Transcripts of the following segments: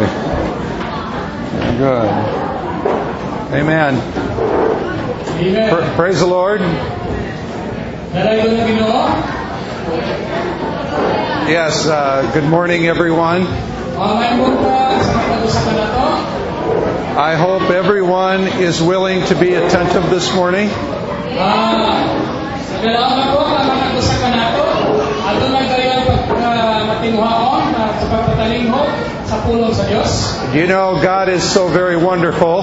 Good. Amen. Praise the Lord. Yes, good morning, everyone. I hope everyone is willing to be attentive this morning. You know, God is so very wonderful.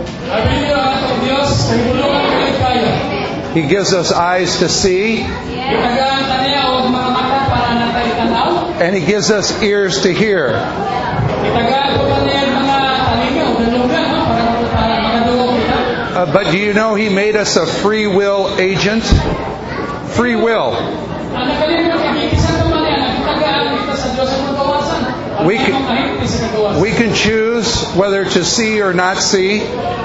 He gives us eyes to see, and He gives us ears to hear. But do you know He made us a free will agent? Free will. We can choose whether to see or not see.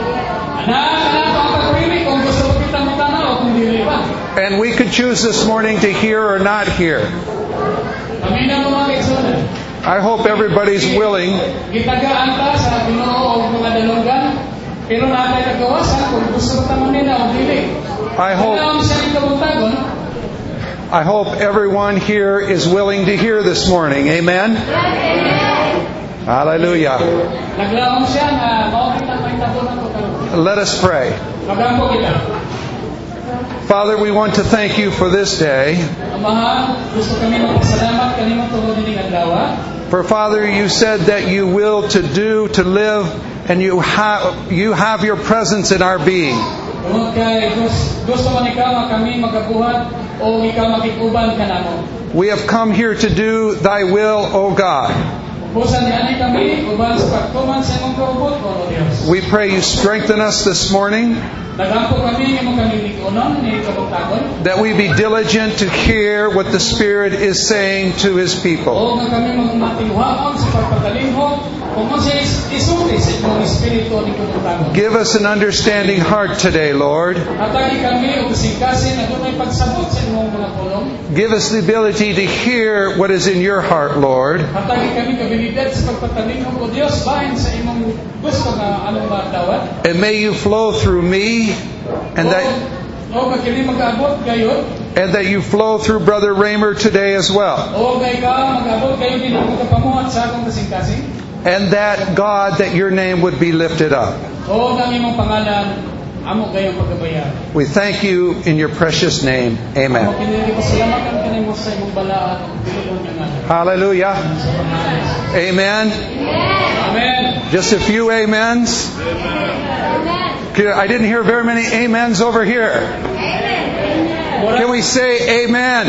And we could choose this morning to hear or not hear. I hope everybody's willing. I hope everyone here is willing to hear this morning. Amen? Hallelujah. Let us pray. Father, we want to thank You for this day. For Father, You said that You will to do, to live, and You have Your presence in our being. We have come here to do Thy will, O God. We pray You strengthen us this morning, that we be diligent to hear what the Spirit is saying to His people. Give us an understanding heart today, Lord. Give us the ability to hear what is in Your heart, Lord. And may You flow through me, and that You flow through Brother Raymer today as well. And that, God, that Your name would be lifted up. We thank You in Your precious name. Amen. Hallelujah. Amen. Just a few amens. I didn't hear very many amens over here. Can we say amen?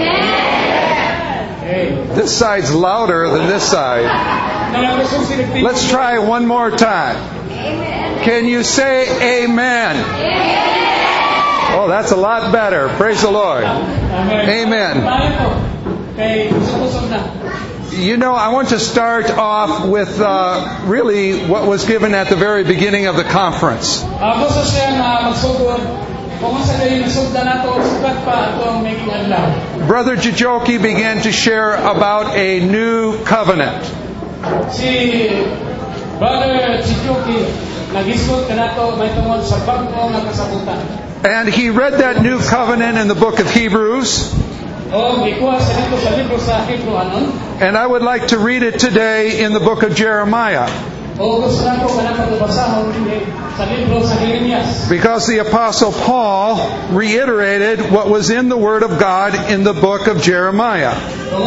This side's louder than this side. Let's try one more time. Can you say amen? Oh, that's a lot better. Praise the Lord. Amen. You know, I want to start off with really what was given at the very beginning of the conference. Brother Jijoki began to share about a new covenant. And he read that new covenant in the book of Hebrews. And I would like to read it today in the book of Jeremiah. Because the Apostle Paul reiterated what was in the Word of God in the book of Jeremiah.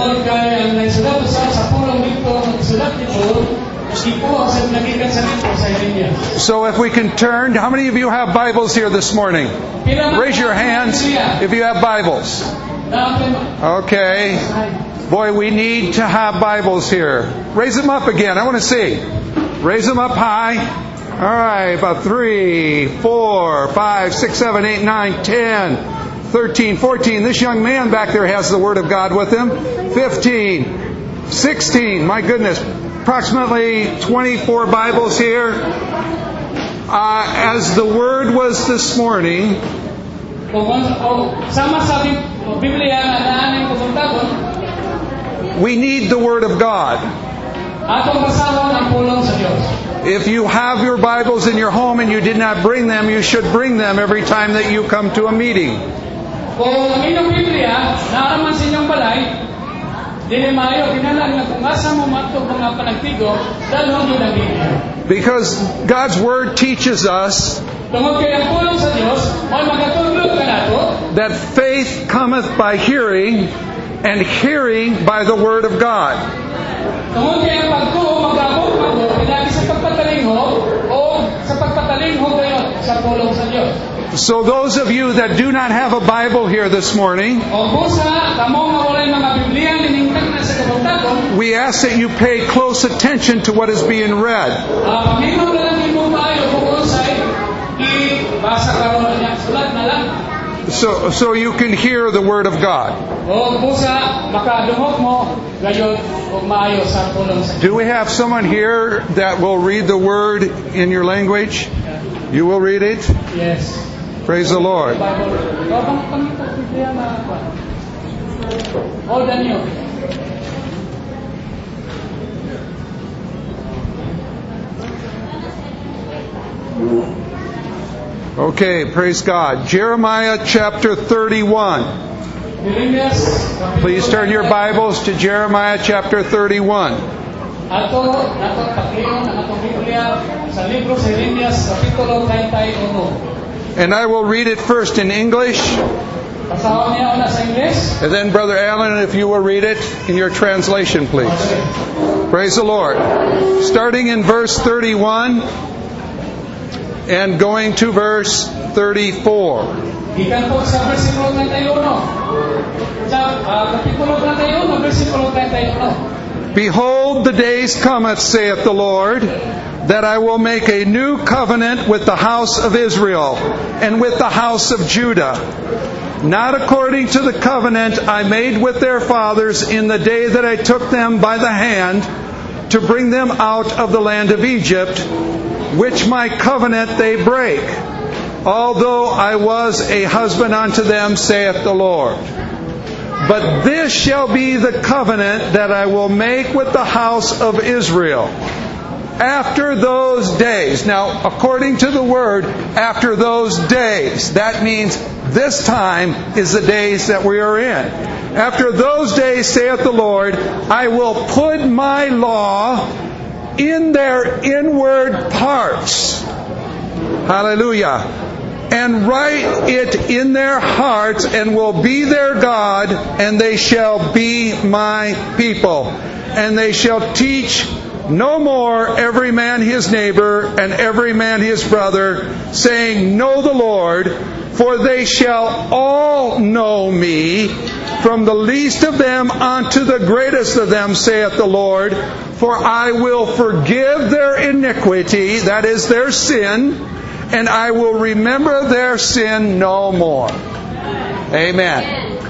So if we can turn, how many of you have Bibles here this morning? Raise your hands if you have Bibles. Okay. Boy, we need to have Bibles here. Raise them up again. I want to see. Raise them up high. All right, about 3, 4, 5, 6, 7, 8, 9, 10, 13, 14. This young man back there has the Word of God with him. 15, 16. My goodness. Approximately 24 Bibles here. As the Word was this morning, we need the Word of God. atong basahon ang pulong sa Dios. If you have your Bibles in your home and you did not bring them, you should bring them every time that you come to a meeting. Kung ang inyong Biblia naaraman sa inyong balay, dili maayo kinahanglan nga kung asa mo matud mga panagtigo, dalhon gyud ang Biblia. Because God's Word teaches us Tungod kay ang pulong sa Dios, mao magatudlo kanato that faith cometh by hearing, and hearing by the Word of God. tungod kay ang pagtuo magabot pinagi sa pagpatalingho o sa pagpatalingho kayo sa pulong sa Dios. So those of you that do not have a Bible here this morning, O busa kamo nga walay mga Biblia niningtag na sa kabutagon, we ask that you pay close attention to what is being read. pamihom na lang imo maayo kung unsay ibasa karon niya sulat na lang. So you can hear the Word of God. O busa makadungog mo gayon og maayo sa pulong sa Dios. Do we have someone here that will read the Word in your language? You will read it? Yes. Praise the Lord. Bible. O kami Biblia na kwa. O Daniel. Okay, praise God. Jeremiah chapter 31. Please turn your Bibles to Jeremiah chapter 31. Ato paklion ang atong Biblia sa libro sa Jeremias kapitulo 31. And I will read it first in English, Basahon niya una sa Ingles. and then Brother Allen, if you will read it in your translation, please. Praise the Lord. Starting in verse 31 and going to verse 34. Gikan po sa bersikulo 31. Sa kapitulo 31, bersikulo 31. Behold, the days cometh, saith the Lord, that I will make a new covenant with the house of Israel and with the house of Judah, not according to the covenant I made with their fathers in the day that I took them by the hand to bring them out of the land of Egypt, which my covenant they break, although I was a husband unto them, saith the Lord. But this shall be the covenant that I will make with the house of Israel. After those days. Now, according to the word, after those days, that means this time is the days that we are in. After those days, saith the Lord, I will put my law in their inward parts. Hallelujah. And write it in their hearts, and will be their God, and they shall be my people. And they shall teach no more every man his neighbor, and every man his brother, saying, Know the Lord, for they shall all know me, from the least of them unto the greatest of them, saith the Lord. For I will forgive their iniquity, that is their sin, and I will remember their sin no more. Amen.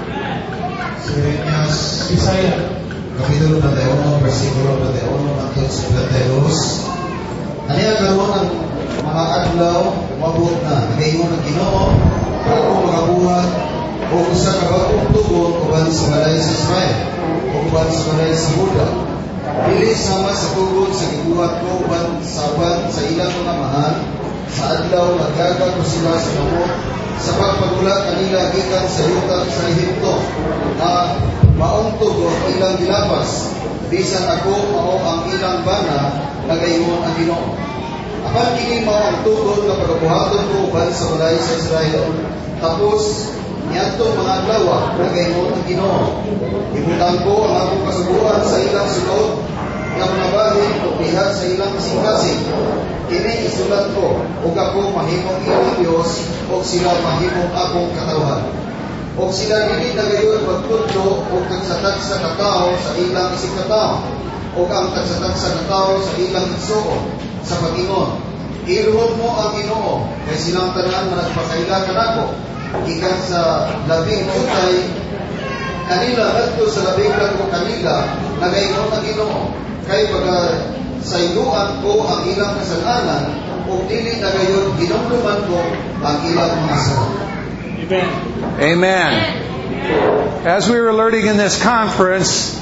Isaiah, kapitulo 31, versikulo 31 hanggang 32. Ano yung karoon ng mga adlaw, mabot na, nagayon ng Ginoo, para kung makabuhat, o usa ka bagong tugon, uban sa balay sa Israel, o uban sa balay sa Juda. Dili sama sa tugon sa gibuhat ko, uban sa ilang mga mahal, sa adlaw nagaga ko sila sa kamot, sa pagpagula kanila gikan sa yuta sa Ehipto, na maong tugon ilang gilapas, bisan ako mao ang ilang bana, nagayon ang Ginoo. Apan kini mao ang tugon na pagabuhaton ko uban sa balay sa Israel. Tapos niadtong mga adlaw nagayon ang Ginoo. Ibutang ko ang akong kasubuan sa ilang sulod, nga manabahin o diha sa ilang kasing-kasing. Kini isulat ko, ug ako mahimong ilang Diyos, ug sila mahimong akong katawhan. Ug sila dili nagayon magtudlo ug tagsatagsa ka tao sa ilang isig katao, ug ang tagsatagsa ka tao sa ilang igsuon, sa pag-ingon. Iluhod mo ang Ginoo, kay silang tanan na nagpakaila kanako, gikan sa labing utay, kanila ngadto sa labing dako kanila, nagayon ang Ginoo, kay baga sayuan ko ang ilang kasalanan, o dili na gayon ginumduman ko ang ilang mga sala. Amen. Amen. As we were learning in this conference,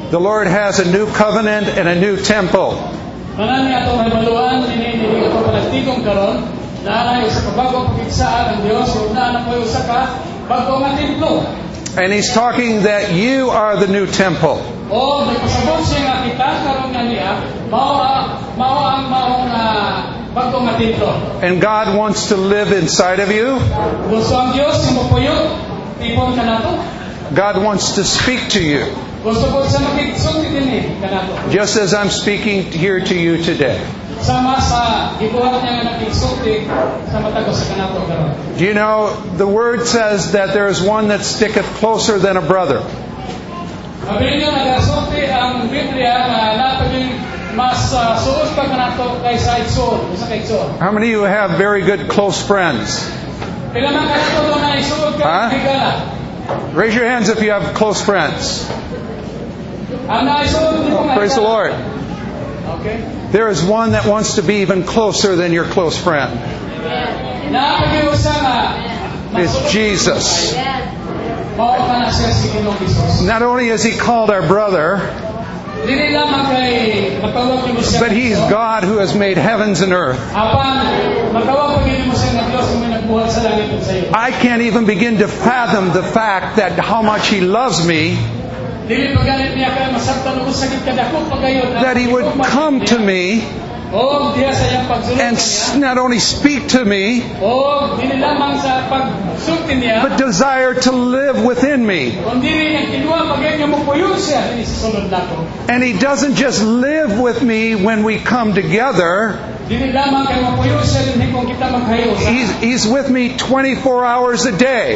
The Lord has a new covenant and a new temple. Manani atong hibaluan ini ato panagtigom karon na sa kabagong pagigsaan ang Dios ug na koy usa ka bago nga templo. And He's talking that you are the new temple. Oh, may pasabot siya nga kita karon nga niya mao ang bago nga templo. And God wants to live inside of you. Gusto ang Dios nga mopuyo tipon kanato. God wants to speak to you. Gusto ko sa makigsulti dinhi kanato. Just as I'm speaking here to you today. Sama sa gibuhat niya nga nakigsulti sa matag sa kanato karon. Do you know, the Word says that there is one that sticketh closer than a brother. Mabilin nyo nagasulti ang Biblia na napaging mas suot pa kanato kaysa igsoon. Sa igsoon. How many of you have very good close friends? Pila man kanato doon na isuot ka higala. Raise your hands if you have close friends. Praise the Lord. Okay. There is one that wants to be even closer than your close friend. It's Jesus. Not only is He called our brother, but He's God who has made heavens and earth. I can't even begin to fathom the fact that how much He loves me, that He would come to me and not only speak to me, but desire to live within me. And He doesn't just live with me when we come together. He's with me 24 hours a day.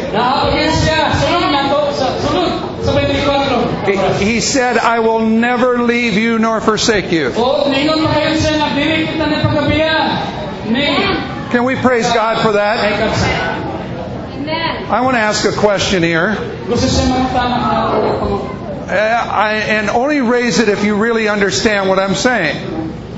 He said, I will never leave you nor forsake you. Can we praise God for that? I want to ask a question here. And only raise it if you really understand what I'm saying.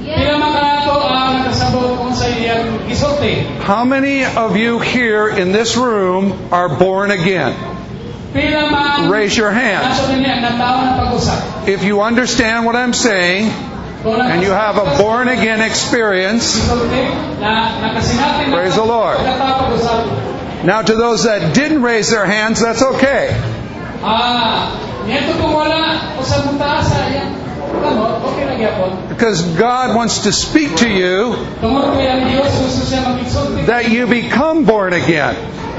How many of you here in this room are born again? Raise your hand. If you understand what I'm saying, and you have a born again experience, praise the Lord. Now to those that didn't raise their hands, that's okay. Because God wants to speak to you that you become born again.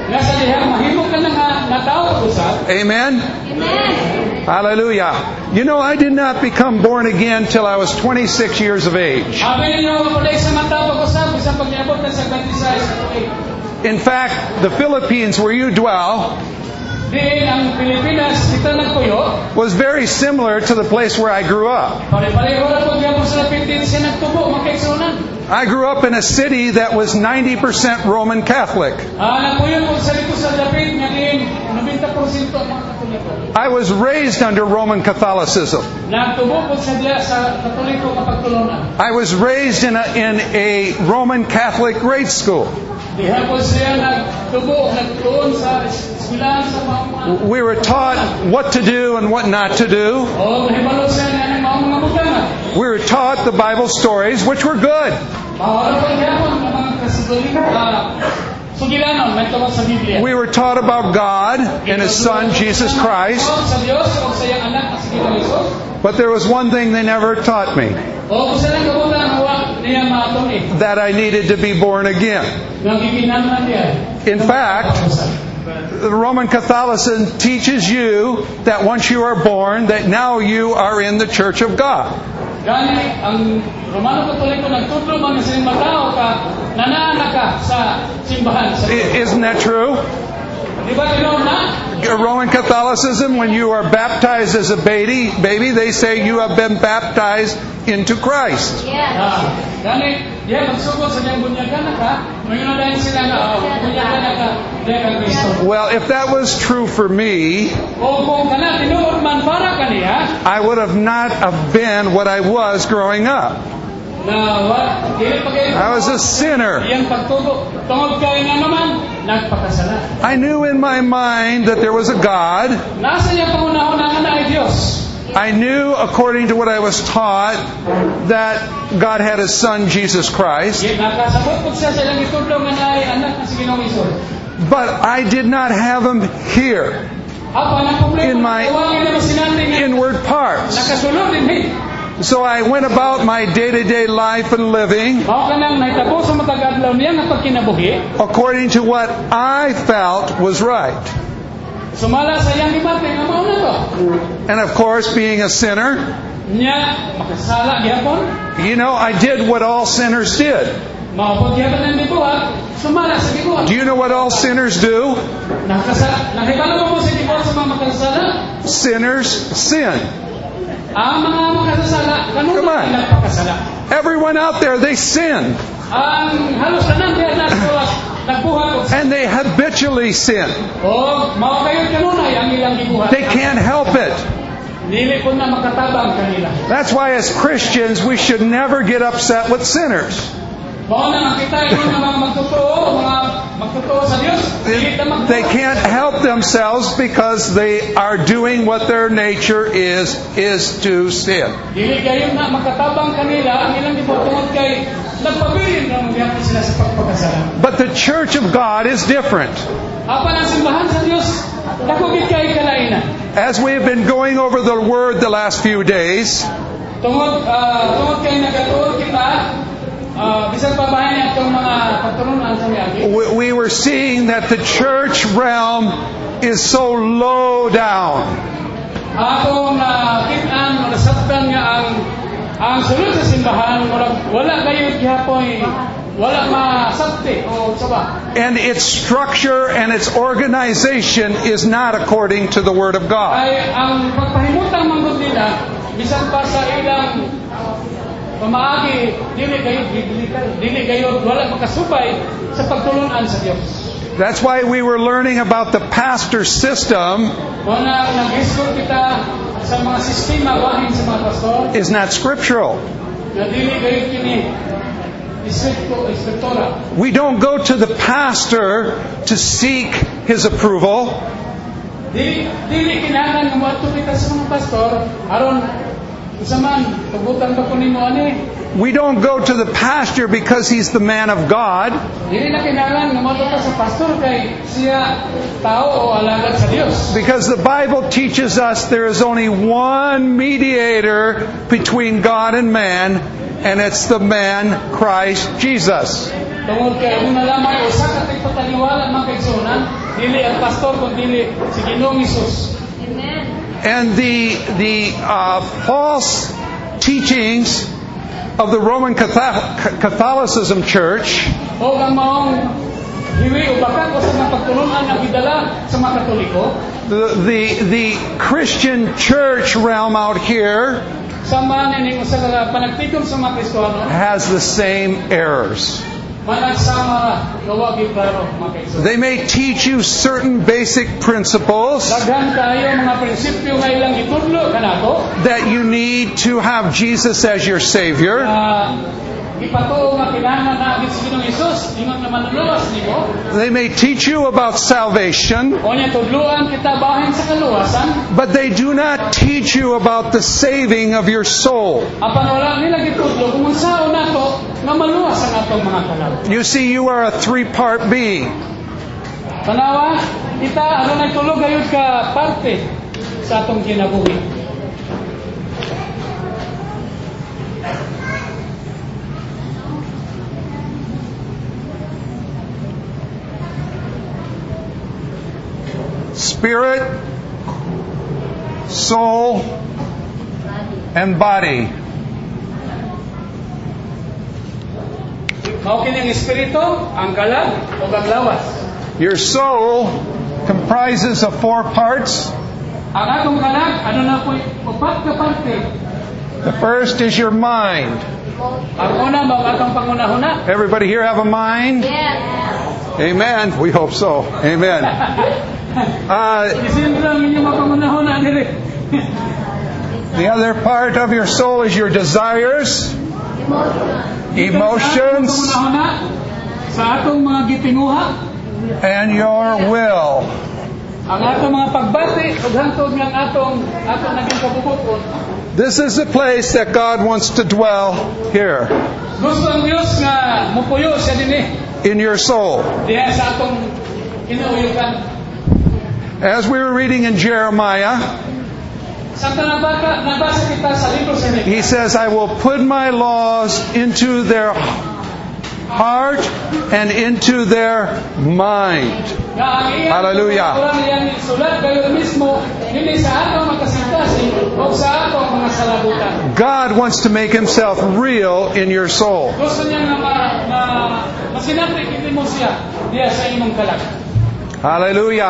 Amen? Hallelujah. You know, I did not become born again till I was 26 years of age. In fact, the Philippines where you dwell was very similar to the place where I grew up. I grew up in a city that was 90% Roman Catholic. I was raised under Roman Catholicism. I was raised in a Roman Catholic grade school. We were taught what to do and what not to do. We were taught the Bible stories, which were good. We were taught about God and His Son, Jesus Christ. But there was one thing they never taught me. That I needed to be born again. In fact, the Roman Catholicism teaches you that once you are born, that now you are in the Church of God. Isn't that true? Roman Catholicism, when you are baptized as a baby, they say you have been baptized into Christ. Well, if that was true for me, I would have not have been what I was growing up. I was a sinner. I knew in my mind that there was a God. I knew, according to what I was taught, that God had His Son, Jesus Christ. Nakasabot po siya sa ilang itudlo nga naay anak na si Ginoong Hesus. But I did not have Him here, in my inward parts. So I went about my day-to-day life and living according to what I felt was right. And of course, being a sinner, I did what all sinners did. Do you know what all sinners do? Sinners sin. Come on. Everyone out there, they sin. And they habitually sin. They can't help it. That's why as Christians, we should never get upset with sinners. They can't help themselves because they are doing what their nature is to sin. But the Church of God is different. As we have been going over the Word the last few days, we were seeing that the church realm is so low down. And its structure and its organization is not according to the Word of God. That's why we were learning about the pastor system. Is not scriptural. We don't go to the pastor to seek his approval. We don't go to the pastor because he's the man of God. Because the Bible teaches us there is only one mediator between God and man, and it's the man Christ Jesus. And the false teachings of the Roman Catholicism Church the Christian church realm out here has the same errors. They may teach you certain basic principles that you need to have Jesus as your Savior. They may teach you about salvation, but they do not teach you about the saving of your soul. You see, you are a three-part being. Spirit, soul, and body. Your soul comprises of 4 parts. The first is your mind. Everybody here have a mind? Yes. Amen. We hope so. Amen. The other part of your soul is your desires, emotions, and your will. Ang atong mga pagbati ug hangtod nga atong naging kabubuton. This is the place that God wants to dwell here Gusto ang Dios nga mupuyo siya dinhi in your soul. diha sa atong kinauyukan. As we were reading in Jeremiah, Samtang nabasa kita sa libro sa he says, I will put my laws into their heart and into their mind. Hallelujah. Sulat kayo mismo hindi sa atong makasintasin o sa atong mga salabutan. God wants to make himself real in your soul. Gusto niya na masinapit hindi mo siya diya sa imong kalag. Hallelujah.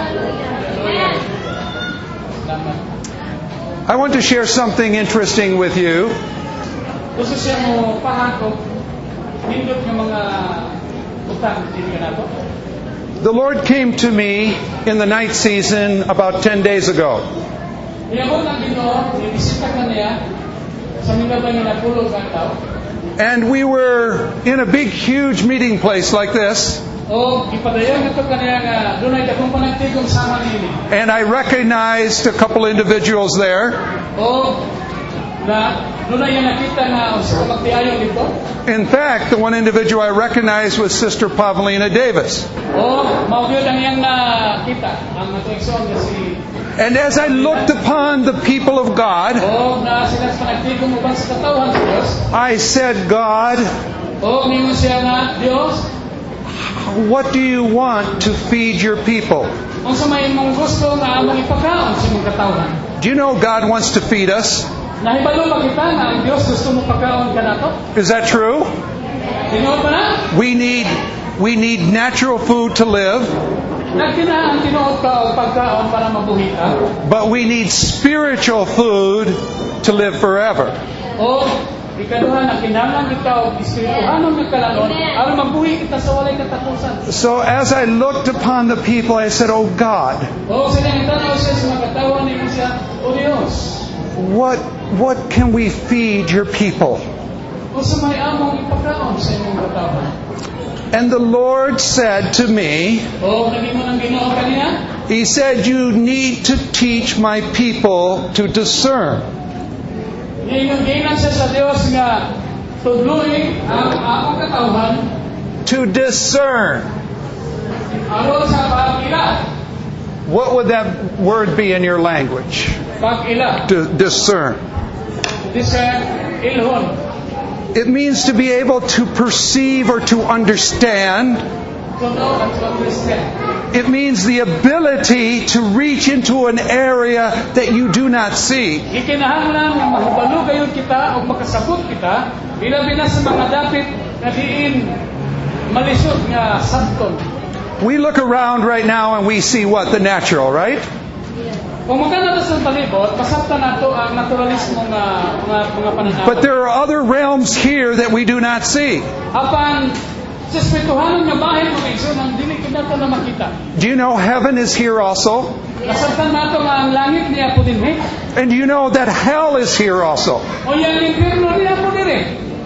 I want to share something interesting with you. Gusto siya mo pahako nindot ng mga utang din kanato. The Lord came to me in the night season about 10 days ago. Iyabot ang Ginoo, ibisita ka niya sa mga nga napulog ang tao. And we were in a big, huge meeting place like this. O ipadayon ito kaniya nga dunay dakong panagtigom sama nini. And I recognized a couple individuals there. O na dunay nakita na sa magtiayon dito. In fact, the one individual I recognized was Sister Pavlina Davis. O maugyod ang iyang nakita ang matungson nga si. And as I looked upon the people of God, O na sila sa panagtigom uban sa katawhan sa Dios. I said, God, O ningon siya nga Dios, what do you want to feed your people? unsa may imong gusto nga among ipakaon sa imong katawhan? Do you know God wants to feed us? Nahibalo ba kita nga ang Dios gusto mo pakaon kanato? Is that true? Tinuod ba na? We need natural food to live, Nagkinahanglan tinuod ka og pagkaon para mabuhi ka. but we need spiritual food to live forever. O ikaduha na kinahanglan kita og espirituhanon nga kalanon aron mabuhi kita sa walay katapusan. So as I looked upon the people, I said, oh God, O sila nga tanaw siya sa mga katawhan nimo siya, O Dios. what can we feed your people? Unsa may among ipakaon sa imong katawhan? And the Lord said to me, O nagimo nang Ginoo kaniya? He said, you need to teach my people to discern. Giingon siya sa Dios nga tudloy ang among katawhan To discern. aron sa pag-ila. What would that word be in your language? Pag-ila. To discern. Discern ilhon. It means to be able to perceive or to understand. To know and to understand. It means the ability to reach into an area that you do not see. Ikinahanglan nga mahibalo gayud kita o makasabot kita bilabi na sa mga dapit nga diin malisod nga sabton. We look around right now and we see what? The natural, right? Kung magkano sa palibot, pasabtan nato ang naturalismo nga mga pananaw. But there are other realms here that we do not see. Apan sa espirituhanon nga bahin mo igsoon ang dili kita na makita. Do you know heaven is here also? Nasabtan nato nga ang langit niya po dinhi. And do you know that hell is here also? O yang impierno niya po diri.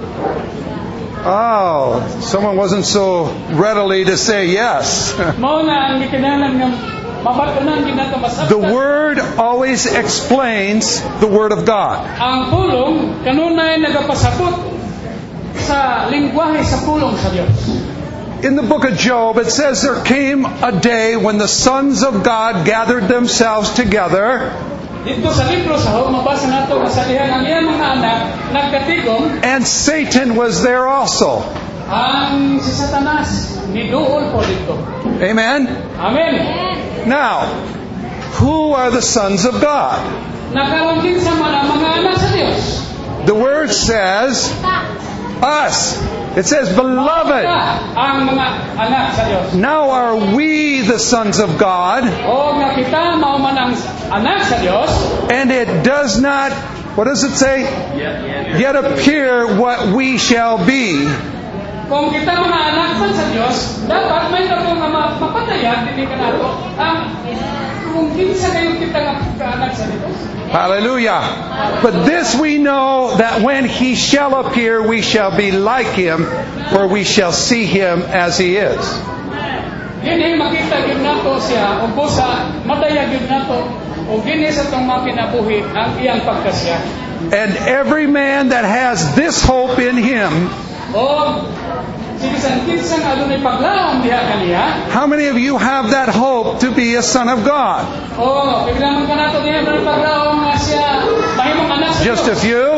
Oh, someone wasn't so readily to say yes. Mao na ang gikinahanglan nga mabatunan ginato masabtan. The Word always explains the Word of God. Ang pulong kanunay nagapasabot sa lingwahe sa pulong sa Dios. In the book of Job, it says there came a day when the sons of God gathered themselves together. Dito sa libro sa Job, mabasa nato nga sa diha ang iyang mga anak nagkatigom. And Satan was there also. Ang si Satanas niduol po dito. Amen? Amen. Now, who are the sons of God? Nakaroon din sa mga anak sa Dios. The Word says, us. It says, beloved. Ang mga anak sa Dios. Now are we the sons of God? O nga kita mao man ang anak sa Dios. And it does not, what does it say? Yet appear what we shall be. Kung kita mga anak man sa Dios, dapat may nato nga mapatayan dili kanato ang kung kinsa kayo kita nga anak sa Dios. Hallelujah. But this we know, that when He shall appear, we shall be like Him, for we shall see Him as He is. Gini makita gyud nato siya ug busa madayag gyud nato ug gini sa tong mga kinabuhi ang iyang pagkasya. And every man that has this hope in him, O sibisan kinsa nga adunay paglaom diha kaniya. how many of you have that hope to be a son of God? O bigla man kanato diha adunay paglaom nga siya mahimong anak sa Just a Dios. few?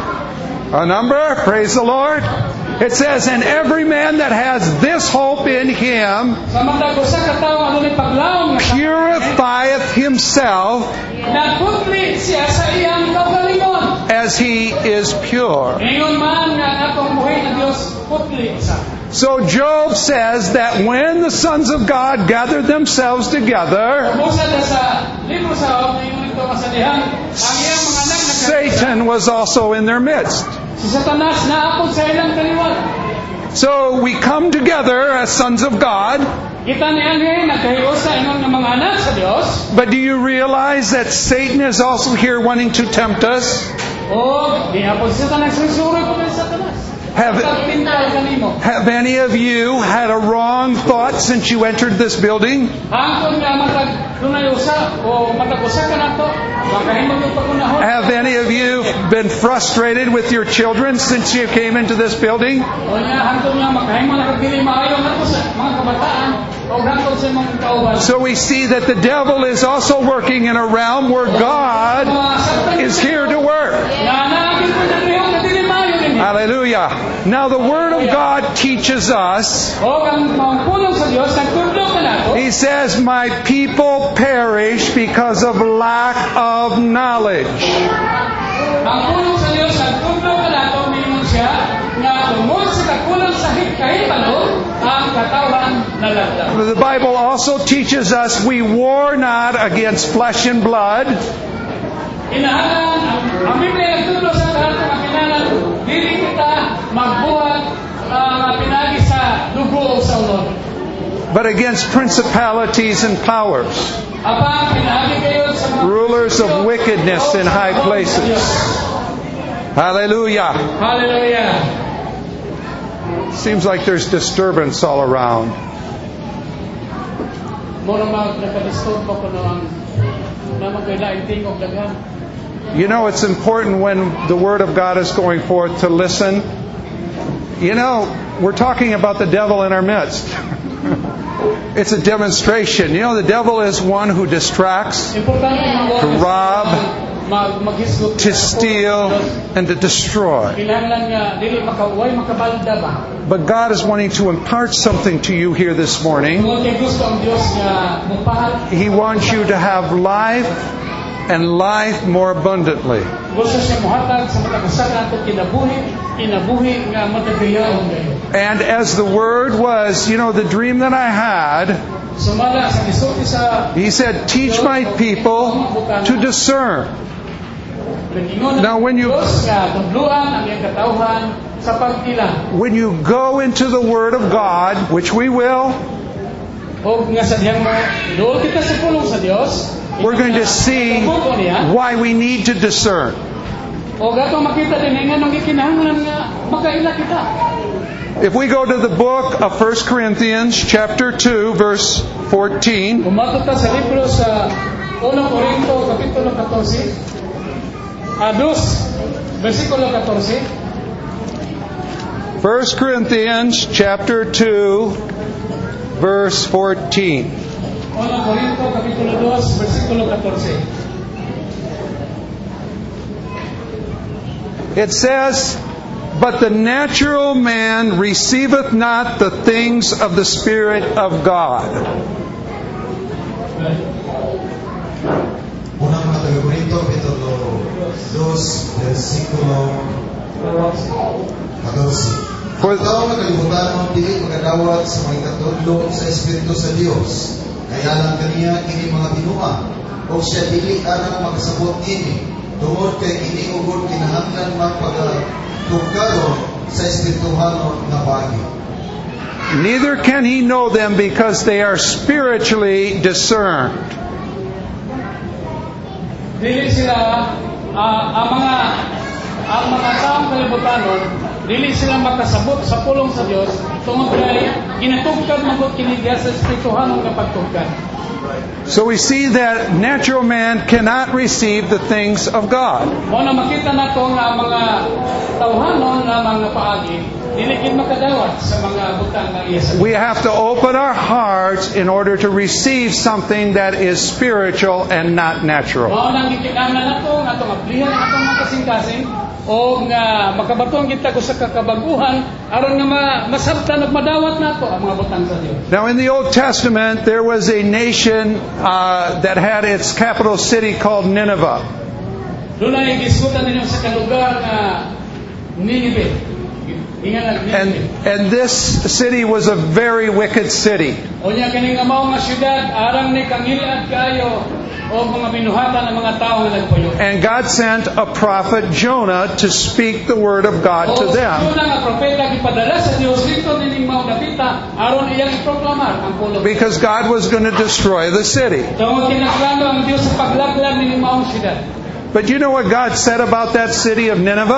A number? Praise the Lord. It says, and every man that has this hope in him Sa matag usa ka tawo adunay paglaom nga purifieth himself nagputli siya sa iyang kaugalingon. as he is pure. Ingon man nga atong buhi nga Dios putli sa. So Job says that when the sons of God gathered themselves together, Busa ta sa libro sa Job ingon ito kasadihan ang iyang mga anak Satan was also in their midst. si Satanas naapod sa ilang kaliwat. So we come together as sons of God, Kita ni Angel nagkahios sa ingon nga mga anak sa Dios. but do you realize that Satan is also here wanting to tempt us? O di apod si Satanas susuri ko ni Satanas. Have- Pagpintal kanimo. Have any of you had a wrong thought since you entered this building? Hangtod nga matag dunay usa o matag usa ka nato makahimog yung pagunahon. Have any of you been frustrated with your children since you came into this building? O nga hangtod nga makahimog na dili maayo nga sa mga kabataan o hangtod sa mga kauban. So we see that the devil is also working in a realm where God is here to work. Nga naagin ko na niyo nga dili maayo din. Hallelujah. Now the Word of God teaches us, O ang pulong sa Dios nagtudlo ka nato. He says, my people perish because of lack of knowledge. Ang pulong sa Dios nagtudlo ka nato mingon siya nga tungod sa kakulang sa kahitalo ang katawhan nalagda. The Bible also teaches us we war not against flesh and blood, Inahalan ang Biblia nagtudlo sa tanan nga kinanan dili kita magbuhat nga pinagi sa dugo o sa ulod. but against principalities and powers, Apang pinagi kayo sa mga rulers of wickedness in high places. Hallelujah. Hallelujah. Seems like there's disturbance all around. Mura mag nakadisturb ko no ang naman kay laing tingog daghan. You know, it's important when the Word of God is going forth to listen. You know, we're talking about the devil in our midst. It's a demonstration. You know, the devil is one who distracts, Importante nga to rob, maghisgot to steal, and to destroy. Kinahanglan nga dili makaway makabalda ba. But God is wanting to impart something to you here this morning. Tungod kay gusto ang Dios nga mupahal. He wants you to have life and life more abundantly. Gusto siya muhatag sa matag usa ka nato kinabuhi nga matagayon kayo. And as the word was, you know, the dream that I had, Sumala sa gisulti sa He said, teach my people to discern. Now, when you- Diyos nga tudloan ang iyang katawhan sa pagtila. When you go into the Word of God, which we will, O nga sa diyang mo, idool kita sa pulong sa Dios. we're going to see why we need to discern. O gato makita din nga nang gikinahanglan nga makaila kita. If we go to the book of 1 Corinthians chapter 2, verse 14, Umato ta sa libro sa 1 Corinto kapitulo 14. 2 versikulo 14. 1 Corinthians chapter 2, verse 14. 1 Corinto kapitulo 2 versikulo 14. It says, but the natural man receiveth not the things of the Spirit of God. Unang mga taga-Korinto, kapitulo 2, versikulo 14. For- Ang tao na kalibutan ng dili magkadawat sa mga katudlo sa Espiritu sa Dios. Kaya lang kaniya kini mga binua. O siya dili anang makasabot ini. Tungod kay kini ugod kinahanglan magpagatukaron sa espirituhanon nga bagay. Neither can he know them because they are spiritually discerned. Dili sila ang mga taong kalibutanon dili sila makasabot sa pulong sa Dios tungod kay ginatugkad magud kini sa espirituhanong kapagtugkad. So we see that natural man cannot receive the things of God. Mo na makita nato nga mga tawhanon nga mga paagi dili gid makadawat sa mga butang nga iya. We have to open our hearts in order to receive something that is spiritual and not natural. Mo nang gikinahanglan nato nga atong aplihan ang atong mga kasing-kasing o nga makabaton kita ko sa kakabaguhan aron nga masabtan ug madawat nato ang mga butang sa Dios. Now in the Old Testament there was a nation that had its capital city called Nineveh. Dunay gisgutan ninyo sa kalugar nga Nineveh. And this city was a very wicked city. Unya kini nga mao nga syudad arang ni kangilad kaayo o mga binuhatan ng mga tao nga nagpuyo. And God sent a prophet Jonah to speak the word of God to them. Because God was going to destroy the city. But you know what God said about that city of Nineveh?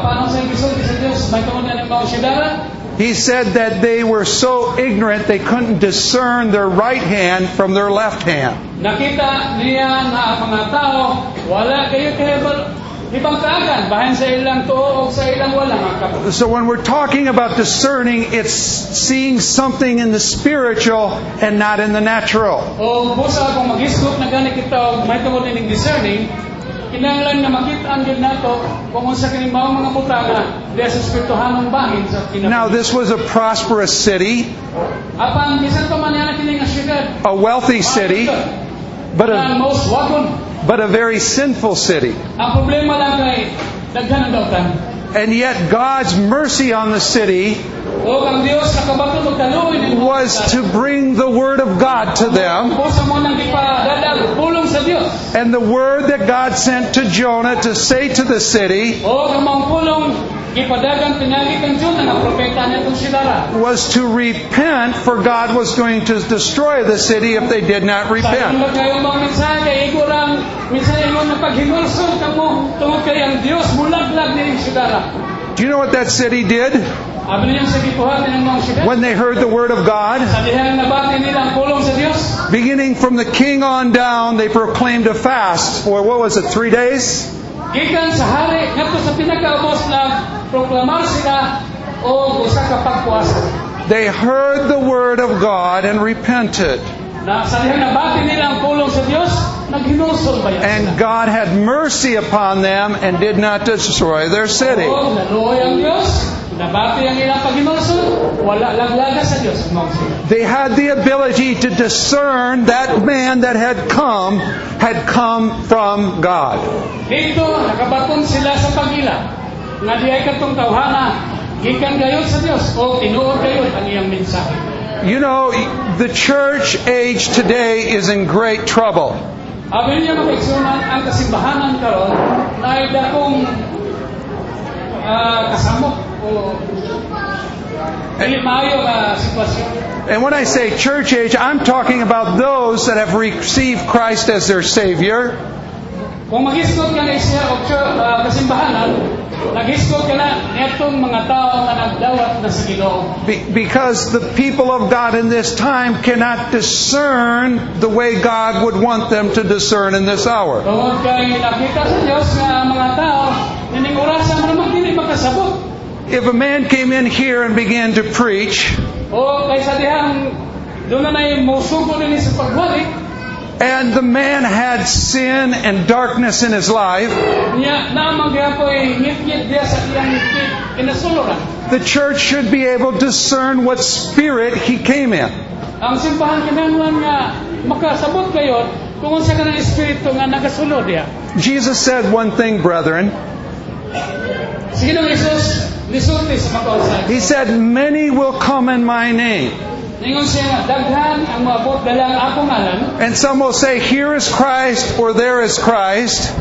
He said that they were so ignorant they couldn't discern their right hand from their left hand. Nakita niya na mga tao wala kayo ibangkagan bahin sa ilang tuo o sa ilang wala. So when we're talking about discerning, it's seeing something in the spiritual and not in the natural. O busa kung maghisgot na gani kita may tungod ning discerning, kinahanglan na makita ang gid nato kung unsa kini mao mga butanga diha sa espirituhanong bahin sa kinabuhi. Now this was a prosperous city, Apan bisan pa man yana kini nga syudad, a wealthy city, but a very sinful city. Ang problema lang kay daghan ang dautan. And yet God's mercy on the city was to bring the Word of God to them. And the word that God sent to Jonah to say to the city was to repent, for God was going to destroy the city if they did not repent. Do you know what that city did? When they heard the word of God, beginning from the king on down, they proclaimed a fast for, 3 days? They heard the word of God and repented. And God had mercy upon them and did not destroy their city. They had the ability to discern that man that had come from God. You know, the church age today is in great trouble. And when I say church age, I'm talking about those that have received Christ as their Savior. Because the people of God in this time cannot discern the way God would want them to discern in this hour. If a man came in here and began to preach, and the man had sin and darkness in his life, the church should be able to discern what spirit he came in. Jesus said one thing, brethren. He said, many will come in my name. And some will say, here is Christ or there is Christ.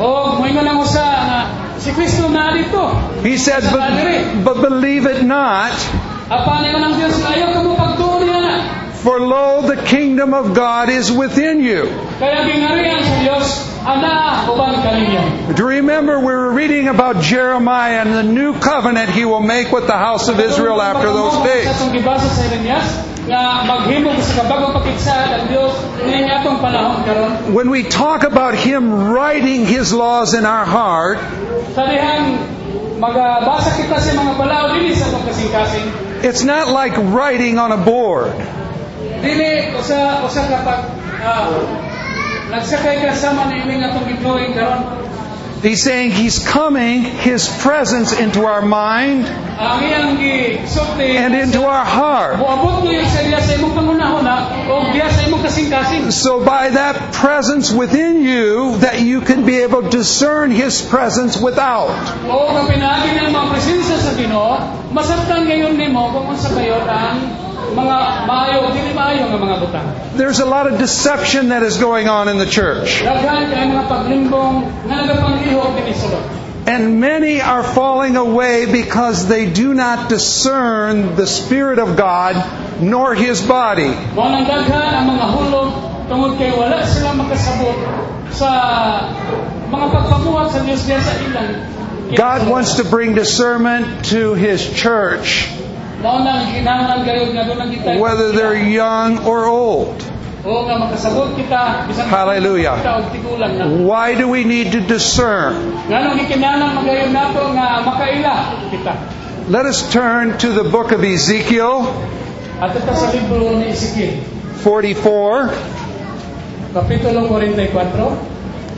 He said, but believe it not. For lo, the kingdom of God is within you. Kaya gingharian sa Dios ana uban kaninyo. Do you remember we were reading about Jeremiah and the new covenant he will make with the house of Israel after those days? Sa gibasa sa Jeremias nga maghimo sa kabagong pakigsad ang Dios nining atong panahon karon. When we talk about him writing his laws in our heart, Sa dihang magabasa kita sa mga balaod dinhi sa atong kasing-kasing. it's not like writing on a board. Dili usa kapag nagsakay ka sama nining atong gidrawing karon. He's saying he's coming, his presence into our mind Ang iyang gisulti and into our heart. moabot mo yung sa diya sa imong pangunahuna o diya sa imong kasing-kasing. So by that presence within you, that you can be able to discern his presence without. O kung pinaagi ng mga presensya sa Ginoo, masabtan ngayon nimo kung unsa kayo ang mga maayo o dili maayo nga mga butang. There's a lot of deception that is going on in the church. Daghan kay mga paglimbong nga nagapanglihok dinhi sulod. And many are falling away because they do not discern the Spirit of God nor His body. Mao nang daghan ang mga hulog tungod kay wala sila makasabot sa mga pagpamuhat sa Dios diya sa ilang. God wants to bring discernment to His church, Mao nang kinahanglan gayud nga dunang kita. whether they're young or old. O nga makasabot kita bisan Hallelujah. kita og tigulang na. Why do we need to discern? Nganong gikinahanglan magayon nato nga makaila kita. Let us turn to the book of Ezekiel Ato ta sa libro ni Ezekiel, 44. kapitulo 44.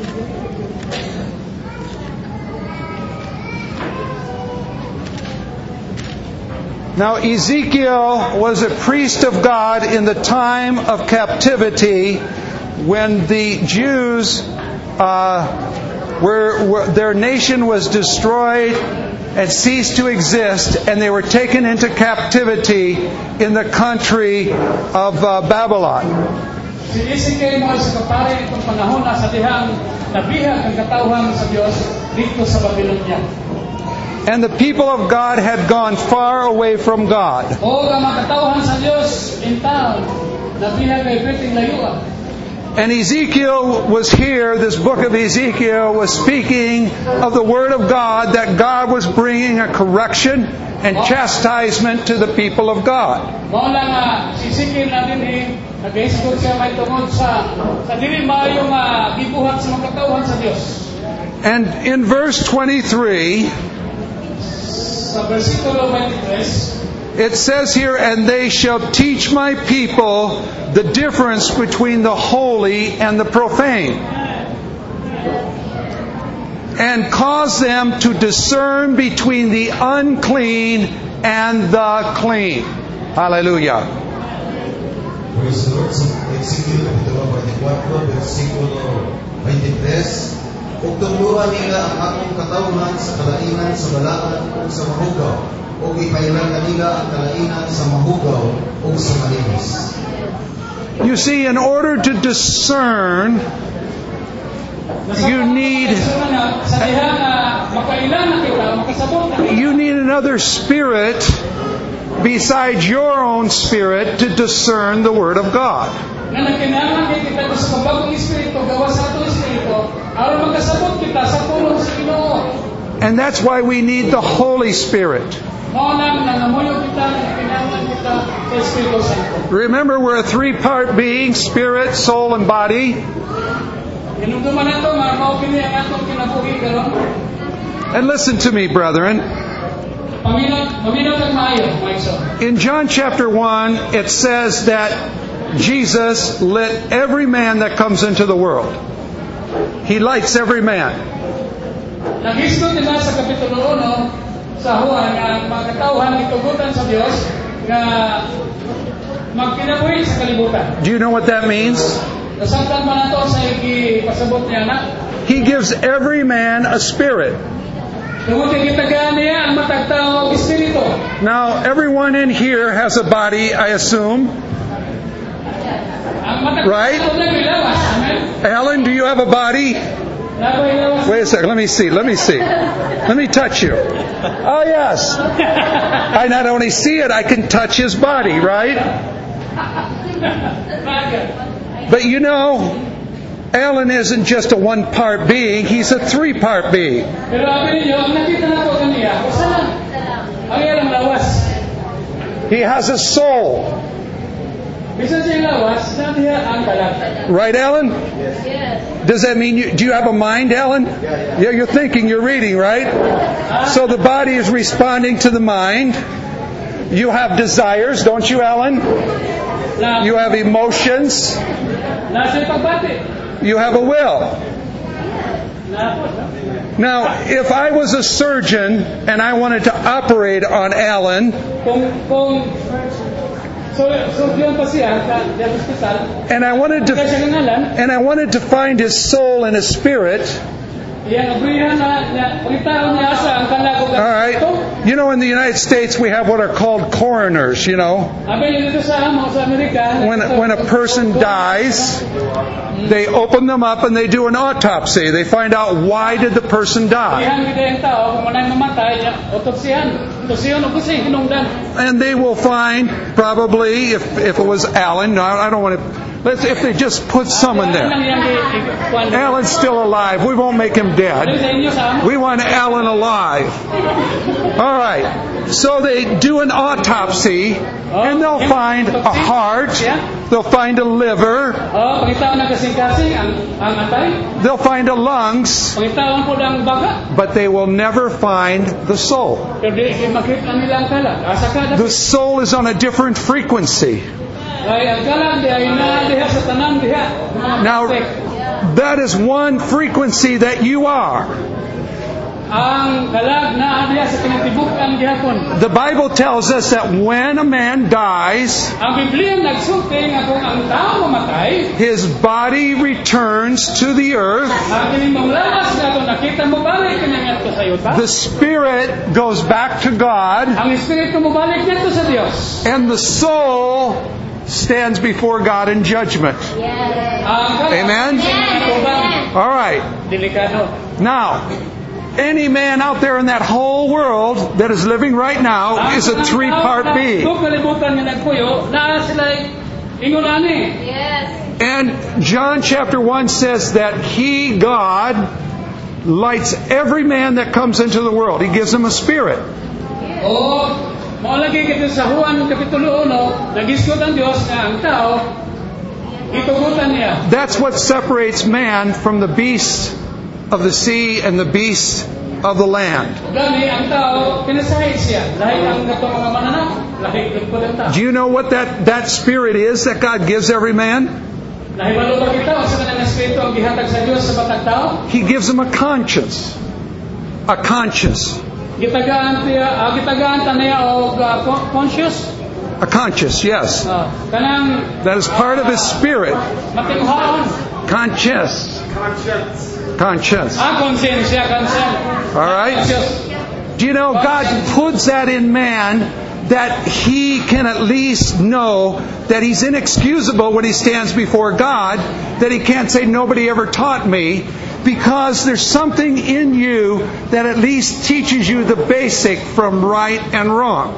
Now Ezekiel was a priest of God in the time of captivity when the Jews their nation was destroyed and ceased to exist, and they were taken into captivity in the country of Babylon. Si Ezekiel mo sa kapari itong panahon na sa dihang nabihag ang katawhan sa Dios dito sa Babylonia. And the people of God had gone far away from God. O nga mga katawhan sa Dios in town nabihag kay biting layuan. And Ezekiel was here, this book of Ezekiel was speaking of the Word of God, that God was bringing a correction and chastisement to the people of God. Mao lang nga si Ezekiel na dinhi nag-isgot siya may tungod sa dili maayo nga gibuhat sa mga katawhan sa Dios. And in verse 23, Sa versikulo 23, it says here, "And they shall teach my people the difference between the holy and the profane, and cause them to discern between the unclean and the clean." Hallelujah. Praise the Lord. Sa Ezekiel kapitulo 44, versikulo 23, ug tuluhan nila ang akong katawhan sa kalainan sa balaan ug sa mahugaw, ug ipailan kanila ang kalainan sa mahugaw ug sa malinis. You see, in order to discern, you need another spirit besides your own spirit to discern the Word of God. And that's why we need the Holy Spirit. Remember, we're a three-part being: spirit, soul, and body. And listen to me, brethren. In John chapter 1, it says that Jesus lit every man that comes into the world. He lights every man. Sa Juan ang mga katawhan gitugutan sa Dios nga magkinabuhi sa kalibutan. Do you know what that means? Nasabtan man nato sa pasabot niya na He gives every man a spirit. tungod kay gitagaan niya ang matag tawo og espiritu. Now, everyone in here has a body, I assume. Ang matag Right? tawo naglawas. Amen. Alan, do you have a body? Wait a second. Let me see. Let me touch you. Oh, yes. I not only see it, I can touch his body, right? But you know, Alan isn't just a one-part being, he's a three-part being. Pero abin niyo, ang nakita na ko kaniya, usalan. Ang ilang lawas. He has a soul. Bisa siya lawas, nabiya ang kalat. Right, Alan? Yes. Does that mean do you have a mind, Alan? Yeah, you're thinking, you're reading, right? So the body is responding to the mind. You have desires, don't you, Alan? You have emotions. Nasa pagbati. You have a will. Now, if I was a surgeon and I wanted to operate on Alan, and I wanted to find his soul and his spirit. All right. You know, in the United States, we have what are called coroners, you know. When a person dies, they open them up and they do an autopsy. They find out why did the person die. And they will find, probably, if it was Alan, no, I don't want to... if they just put someone there. Alan's still alive. We won't make him dead. We want Alan alive. All right. So they do an autopsy, and they'll find a heart. They'll find a liver. They'll find a lungs. But they will never find the soul. The soul is on a different frequency. Now, that is one frequency that you are. The Bible tells us that when a man dies, his body returns to the earth. The spirit goes back to God. And the soul stands before God in judgment. Amen? All right. Now, any man out there in that whole world that is living right now is a three-part being. And John chapter 1 says that He, God, lights every man that comes into the world. He gives him a spirit. That's what separates man from the beasts of the sea and the beasts of the land. Do you know what that spirit is that God gives every man? He gives them a conscience. A conscience. A conscience, yes. That is part of his spirit. Conscience. Conscience. All right? Do you know God puts that in man that he can at least know that he's inexcusable when he stands before God, that he can't say, nobody ever taught me, because there's something in you that at least teaches you the basic from right and wrong.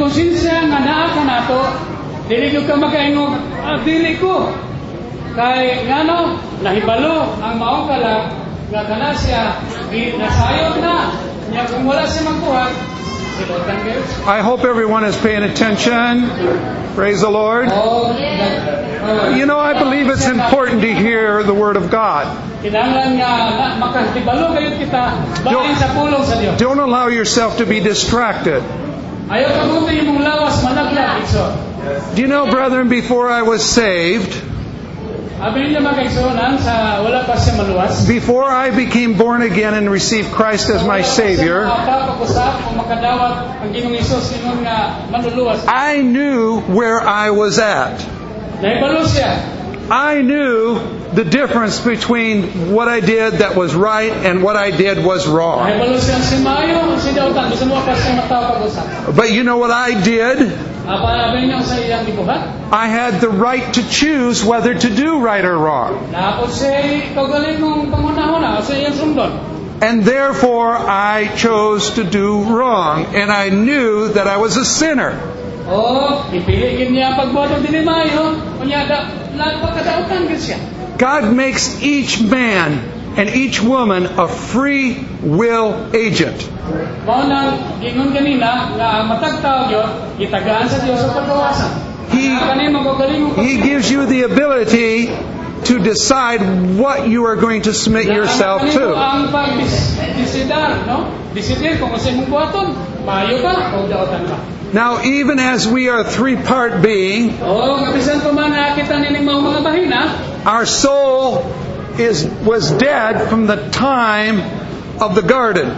I hope everyone is paying attention. Praise the Lord. You know, I believe it's important to hear the Word of God. Don't allow yourself to be distracted. Do you know, brethren, before I was saved, before I became born again and received Christ as my Savior, I knew where I was at. I knew the difference between what I did that was right and what I did was wrong. But you know what I did? I had the right to choose whether to do right or wrong. And therefore I chose to do wrong. And I knew that I was a sinner. Ipili gid niya pagbuhat dinhi maayo, unya nagpakadaotan gid siya. God makes each man and each woman a free will agent. Mao nang gingon kanina nga matag tao gyud gitagaan sa Dios sa pagkawasan. He gives you the ability to decide what you are going to submit yourself to. Ang pagdesidar, no? Decidir kung sa imong buhaton, maayo ka o daotan ka. Now, even as we are a three-part being, our soul was dead from the time of the garden.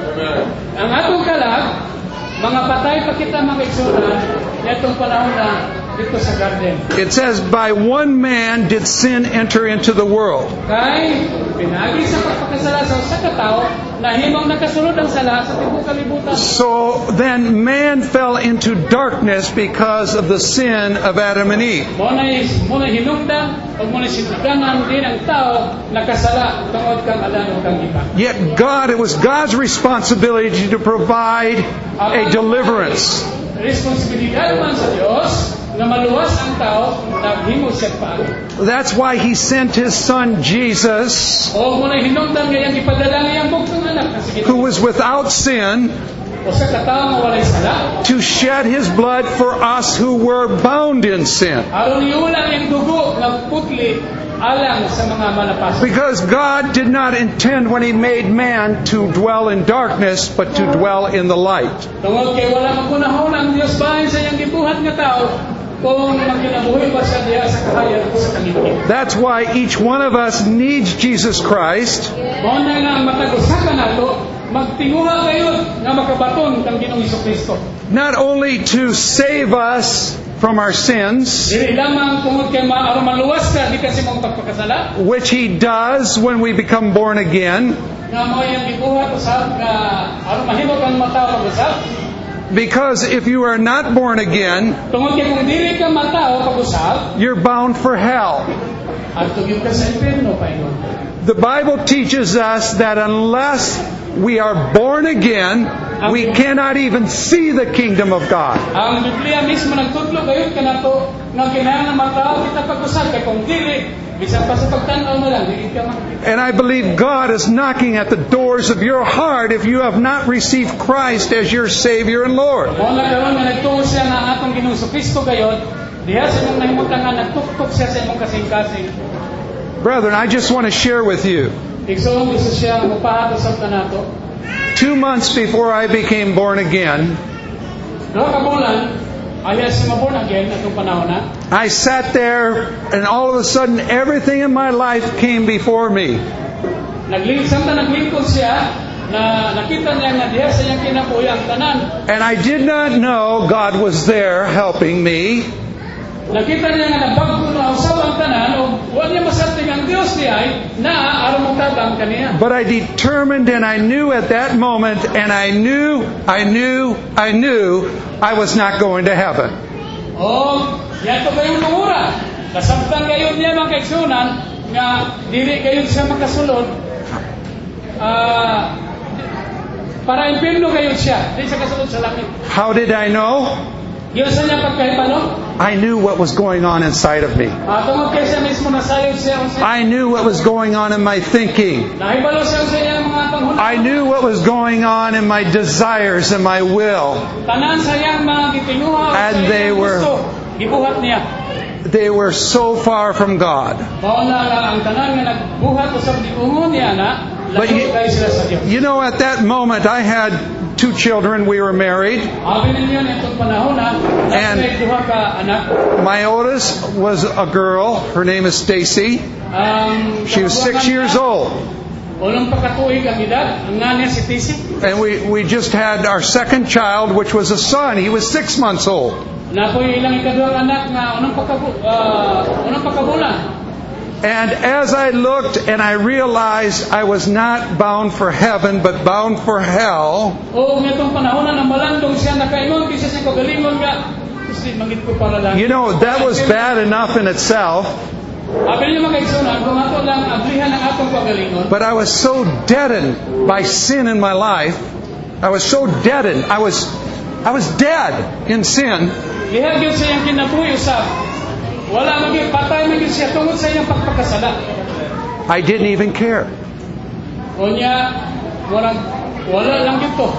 Ang atong kalag, mga patay pa kita makigsunan, itong panahon na dito sa garden. It says, by one man did sin enter into the world. Kay pinagi sa pagpakasala sa usa ka tawo, nahimong nakasulod ang sala sa tibuok kalibutan. So then man fell into darkness because of the sin of Adam and Eve. Muna hinungdan o muna sinugdanan din ang tao nakasala tungod kang Adan o kang Eva. Yet it was God's responsibility to provide a deliverance. Responsibilidad man sa Dios na maluwas ang tao, naghimo siya paagi. That's why He sent His Son Jesus, o muna hinungdan ngayang ipadala ngayang bugtong anak na sige, who was without sin, o sa katao nga walay sala, to shed His blood for us who were bound in sin. Aron iulang yung dugo ng putli alang sa mga malapas. Because God did not intend when He made man to dwell in darkness, but to dwell in the light. Tungod kay wala magkunahon ang Dios bahin sa iyang gibuhat nga tao kung magkinabuhi pa siya diha sa kahayan sa kangitid. That's why each one of us needs Jesus Christ. Mao na nga matag-usakan nato magtinguha kayo nga makabaton kang Ginoong Hesukristo. Not only to save us from our sins, dili lamang tungod kay aron maluwas ka di kasi mong pagpakasala, which He does when we become born again. Nga mao yang gibuhat usab nga aron mahimo kang matawo pag-usab. Because if you are not born again, tungod kay kung dili ka matawo pag-usab, you're bound for hell. Adto gyud ka sa infierno paingon. The Bible teaches us that unless we are born again, we cannot even see the kingdom of God. Ang Biblia mismo nagtudlo gayud kanato nga kinahanglan matawo kita pag-usab kay kung dili bisan pa sa pagtan-aw na lang dili ka makita. And I believe God is knocking at the doors of your heart if you have not received Christ as your Savior and Lord. Mao na karon nga nagtuo siya nga atong Ginoong Kristo gayud diha sa imong nahimutang nga nagtuktok siya sa imong kasing-kasing. Brethren, I just want to share with you. 2 months before I became born again, I sat there and all of a sudden everything in my life came before me. And I did not know God was there helping me. Nakita niya nga nagbago na usab ang tanan o wa niya masabting ang Dios niya na aron motabang kaniya. But I determined and I knew at that moment and I knew I was not going to heaven. Oh, yato kayong lumura. Nasabtan kayo niya mga kaigsunan nga dili kayo siya makasulod. Para impierno kayo siya. Di siya kasulod sa langit. How did I know? I knew what was going on inside of me. I knew what was going on in my thinking. I knew what was going on in my desires and my will. And they were so far from God. But you know, at that moment I had 2 children. We were married. And my oldest was a girl. Her name is Stacy. She was 6 years old. And we just had our second child, which was a son. He was 6 months old. And as I looked and I realized I was not bound for heaven but bound for hell, you know, that was bad enough in itself. But I was so deadened by sin in my life. I was so deadened. I was dead in sin. Liha gyud sa iyang kinabuhi usab. Wala maging patay man gyud siya tungod sa iyang pagpakasala. I didn't even care. Unya wala lang gyud to.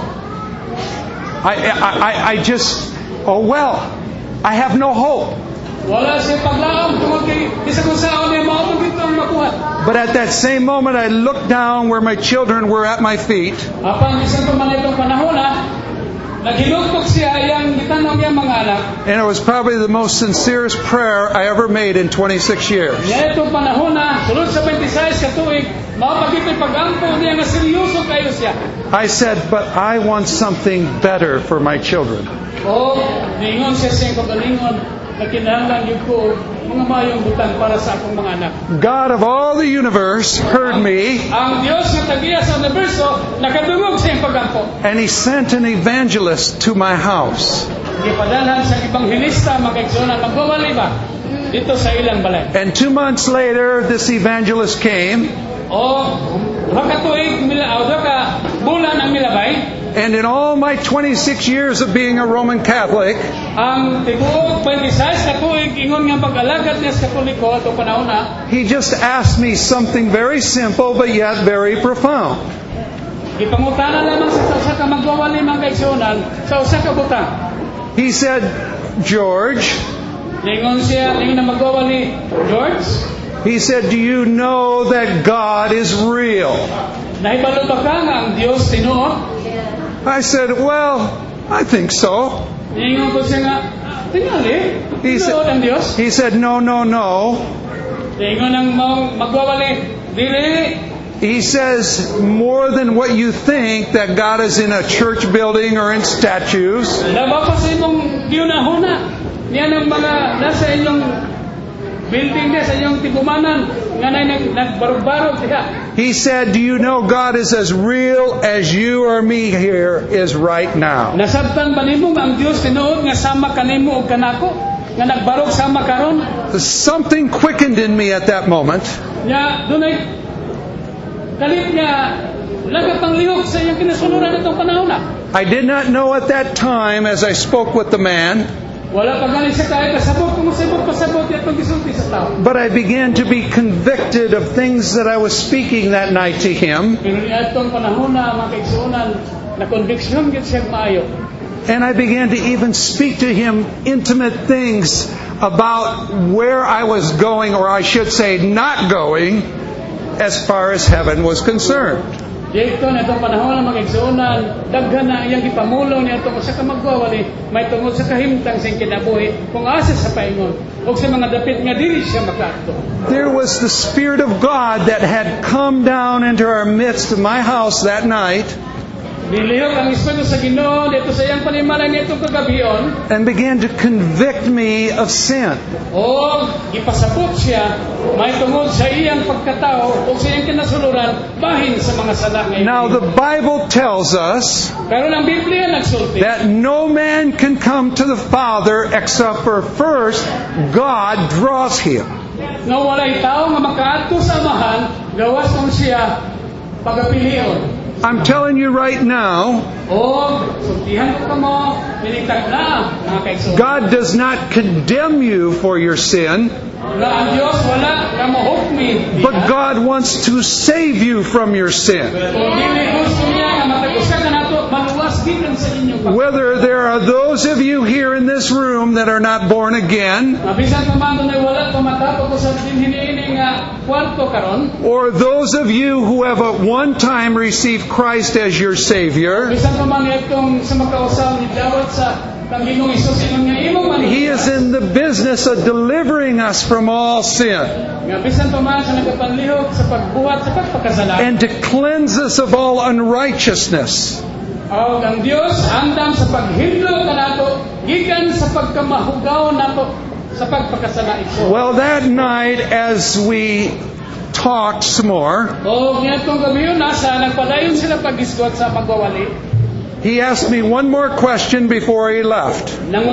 I just, oh well, I have no hope. Wala siya paglaom tungod kay isa kung saan niya mao gyud ang makuha. But at that same moment, I looked down where my children were at my feet. Apan bisan pa man itong panahon naghilugtog siya iyang gitanong iyang mga anak. And it was probably the most sincerest prayer I ever made in 26 years. Nya itong panahon sulod sa 26 ka tuig, mao pagitoy pagampo niya nga seryoso kayo siya. I said, but I want something better for my children. Ningon siya sa kagalingon. Nakinahanglan yun ko mga mayong butang para sa akong mga anak. God of all the universe heard me. Ang Diyos na tagiya sa universo nakadungog sa iyang pagampo. And He sent an evangelist to my house. Gipadalhan sa ebanghelista magkaigsunan magwawali ba dito sa ilang balay. And 2 months later, this evangelist came. Makatuig ka bulan ang milabay. And in all my 26 years of being a Roman Catholic, ang tibuok 26 na tuig ingon nga pag-alagad niya sa Katoliko atong panahon he just asked me something very simple but yet very profound. Gipangutana lamang sa usa ka magwawali mga kaigsunan sa usa ka butang. He said, George, ningon na magwawali, George, he said, do you know that God is real? Nahibalo ba ka nga ang Diyos tinuod? I said, well, I think so. Ningon ko siya nga, tingali, tinuod ang Diyos? He said, no. Ningon ang magwawali, dili. He says, more than what you think, that God is in a church building or in statues. Laba pa sa imong giyunahuna. Niyan ang mga nasa inyong building din, sa inyong tibumanan, nga nagbarog-barog diha. He said, do you know God is as real as you or me here is right now? Nasabtan ba nimo ang Dios tinuod nga sama kanimo ug kanako nga nagbarog sama karon? Something quickened in me at that moment. Nya dunay kalit nga lagat ang lihok sa iyang kinasunuran itong panahon I did not know at that time as I spoke with the man. Wala pa gani siya kaya kasabot kung pasabot atong gisulti sa tao. But I began to be convicted of things that I was speaking that night to him. Pero atong panahon mga kaigsunan na conviction gid siya maayo. And I began to even speak to him intimate things about where I was going, or I should say not going, as far as heaven was concerned. Dito na itong panahon ng mga igsunan, daghan na iyang ipamulong niya itong sa kamagwawali, may tungod sa kahimtang sa kinabuhi, kung asa sa paingon, o sa mga dapit nga dili siya makato. There was the Spirit of God that had come down into our midst of my house that night. Dilihok ang Espiritu sa Ginoo dito sa iyang panimalay nitong kagabion. And began to convict me of sin. O gipasabot siya may tungod sa iyang pagkatao o sa iyang kinasuluran bahin sa mga sala nga. Now the Bible tells us pero ang Biblia nagsulti that no man can come to the Father except for first God draws him. Nga walay tao nga makaadto sa Amahan gawas kung siya pagapilion. I'm telling you right now, God does not condemn you for your sin, but God wants to save you from your sin. Whether there are those of you here in this room that are not born again, or those of you who have at one time received Christ as your Savior, He is in the business of delivering us from all sin and to cleanse us of all unrighteousness. Ang Dios andam sa paghindlo kanato gikan sa pagkamahugaw nato sa pagpakasala ito. Well, that night as we talked some more, he asked me one more question before he left.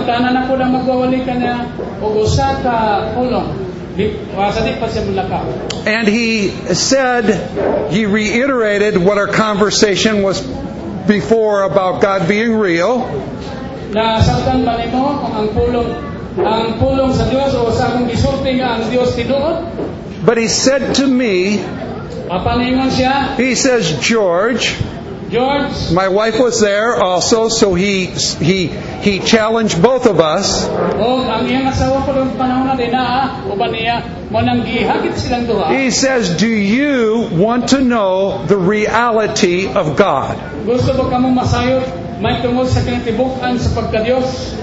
And he said, he reiterated what our conversation was before about God being real. Nasabtan ba nimo kung ang pulong sa Dios o sa akong gisulti nga ang Dios tinuod? But he said to me, Papaningon siya, he says, George, my wife was there also, so he challenged both of us. O ang iyang asawa ko ng panahon na din uban niya mo nang gihagit silang duha. He says, do you want to know the reality of God? Gusto ba kamo masayod may tungod sa kinatibuk-an sa pagka-Dios?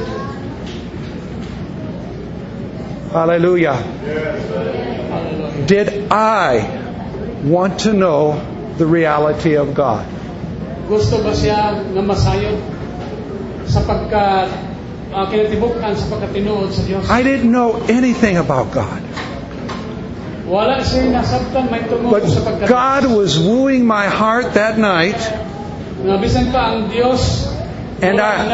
Hallelujah. Did I want to know the reality of God? Gusto ba siya nga masayod sa kinatibuk-an sa pagkatinuod sa Dios? I didn't know anything about God. Wala siya nasabtan may tungod sa But pagka-Dios. God was wooing my heart that night. Nga bisan pa ang Dios And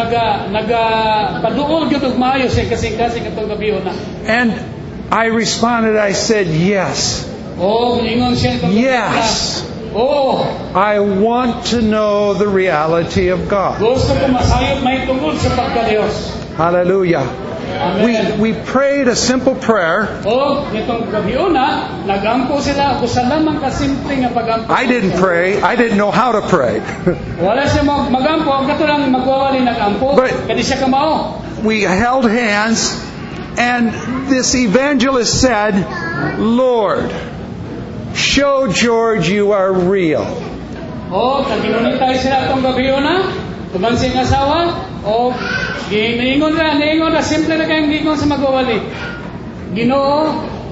nagapaduol gyud og maayo siya kasing-kasing atong gabi na. And I responded, I said, yes. Oh, ingon siya itong Yes. Oh, I want to know the reality of God. gusto ko masayod may tungod sa pagka-Dios. Hallelujah. Amen. We prayed a simple prayer. Oh, nitong gabi na nagampo sila ako sa lamang kasimple nga pagampo. I didn't pray. I didn't know how to pray. Wala siya magampo, ang kato lang magwawali nagampo. But- Kadi siya kamao. We held hands, and this evangelist said, Lord, show George you are real. Oh, kaginunitay sila itong gabi na. Kumansing asawa. Oh, niingon na, simple na kayong gingon sa magwawali. Ginoo,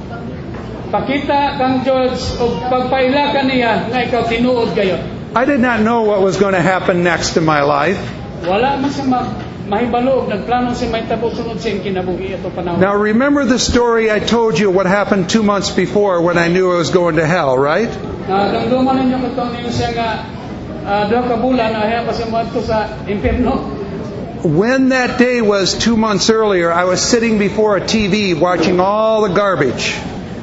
pakita kang George o pagpaila ka niya na ikaw tinuod kayo. I did not know what was going to happen next in my life. Wala man siya mahibalo, nagplano siya may tabusunod siya kinabuhi ito panahon. Now remember the story I told you what happened 2 months before when I knew I was going to hell, right? Damduman ninyo katong niyo siya nga duha ka bulan ahay pa siya moadto sa impierno. When that day was 2 months earlier, I was sitting before a TV watching all the garbage.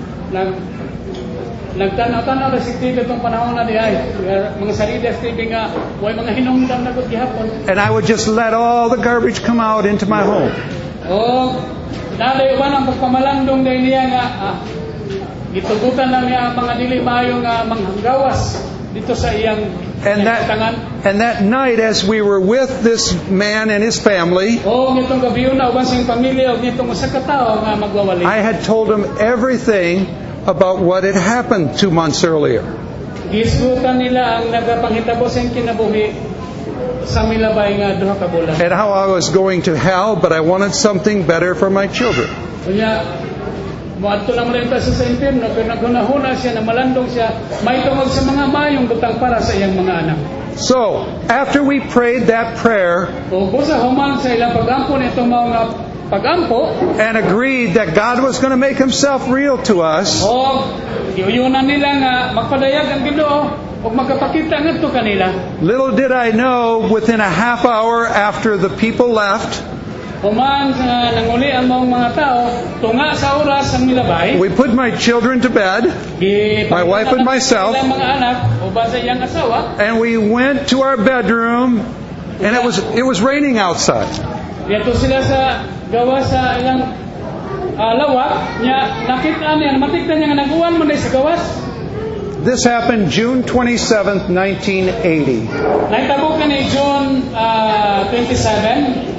Nagtanaw-tanaw na si TV itong panahon na diay. Mga salidas TV nga, way mga hinungdan na gihapon. And I would just let all the garbage come out into my home. O, naday uban ang pagpamalandong day niya nga, gitugutan na niya mga dili maayo nga manghanggawas dito sa iyang And that night, as we were with this man and his family, o nitong gabi na uban sing pamilya og nitong usa ka tawo nga magwawali. I had told him everything about what had happened 2 months earlier. Gisgutan nila ang nagapanghitabo sa kinabuhi sa milabay nga duha ka bulan. And how I was going to hell, but I wanted something better for my children. Unya, moadto lang rin ta sa impierno, pero naghunahuna siya na malandong siya, may tungod sa mga mayong butang para sa iyang mga anak. So, after we prayed that prayer O busa human sa ilang pagampo nito mga pagampo, and agreed that God was going to make himself real to us, o iuyunan nila nga magpadayag ang Ginoo o magkapakita ngadto kanila. little did I know, within a half hour after the people left, Human sa nanguli ang mga tao, tunga sa oras ang milabay. we put my children to bed, my wife and myself, Ilang mga anak o ba sa iyang asawa. and we went to our bedroom, and it was raining outside. Dito sila sa gawa sa ilang lawak nya nakita niya matiktan niya nga naguwan man sa gawas. This happened June 27th, 1980. Nahitabo ka ni June 27,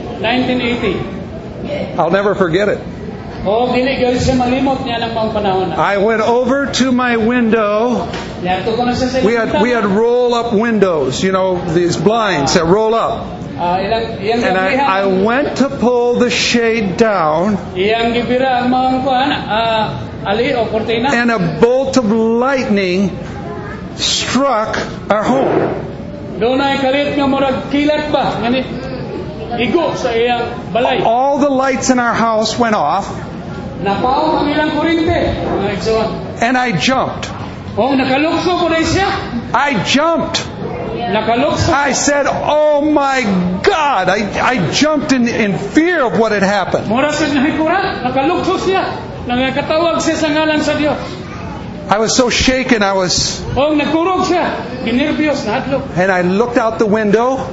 1980. I'll never forget it. O dili gyud siya malimot niya ng mga panahon na. I went over to my window. Dito ko na siya sa We had roll up windows, these blinds that roll up. iyang And I went to pull the shade down, iyang gibira ang mga kuan ali o kortina. and a bolt of lightning struck our home. Doon ay kalit nga murag kilat ba ngani igo sa iyang balay. All the lights in our house went off, Napaw ang ilang kuryente mga igsoon. and I jumped. O nakalukso ko rin siya. I jumped. Nakalukso. I said, oh my God. I jumped in fear of what had happened. Mura sa nahikura, nakalukso siya. Nangakatawag siya sa ngalan sa Dios. I was so shaken. O nagkurog siya. Ginervyos na hadlok. And I looked out the window,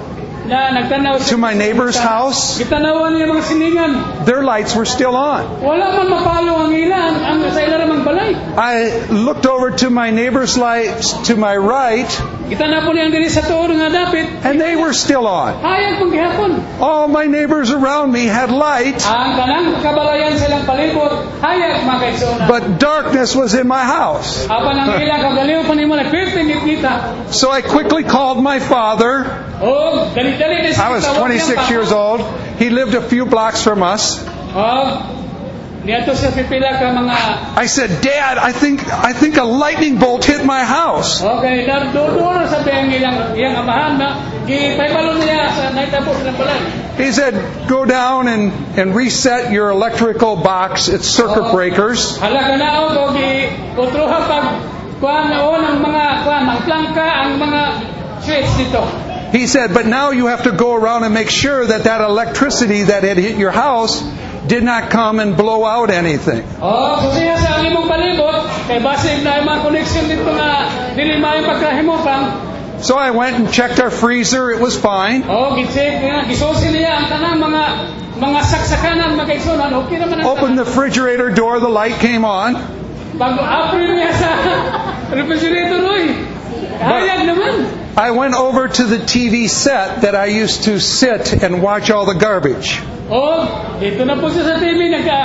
na nagtanaw to my neighbor's house, gitanawan niya mga silingan. their lights were still on. Wala man mapalo ang ilan, ang sa ila ramang balay. I looked over to my neighbor's lights to my right, Gitana po niyang diri sa tuod nga dapit, and they were still on. hayag pang gihapon. All my neighbors around me had light, Ang kanang kabalayan silang palibot, hayag makaigsoon. but darkness was in my house. Apan ang ilang kagaliw pa nimo nagpirting kita. So I quickly called my father. Oh, dali-dali na I was 26 years old. He lived a few blocks from us. Oh, niadto sa pipila ka mga I said, Dad, I think a lightning bolt hit my house. okay, duro sa tayong iyang amahan na gipaypalo niya sa naitabo sa balay. He said, go down and reset your electrical box, its circuit breakers. Hala ka na o kontroha pag kuan ang mga kuan ang plangka ang mga switch dito. He said, but now you have to go around and make sure that electricity that had hit your house did not come and blow out anything. Oh, kasi sa imong palibot kay basig na mga connection dito nga dili maayo pagkahimotang. So I went and checked our freezer. It was fine. Oh, gitsik nga gisosi niya ang tanang mga saksakanan magaigsoon okay naman ang Opened the refrigerator door, the light came on. bago apre niya sa refrigerator oy. Hayag naman. I went over to the TV set that I used to sit and watch all the garbage. Oh, dito na po siya sa TV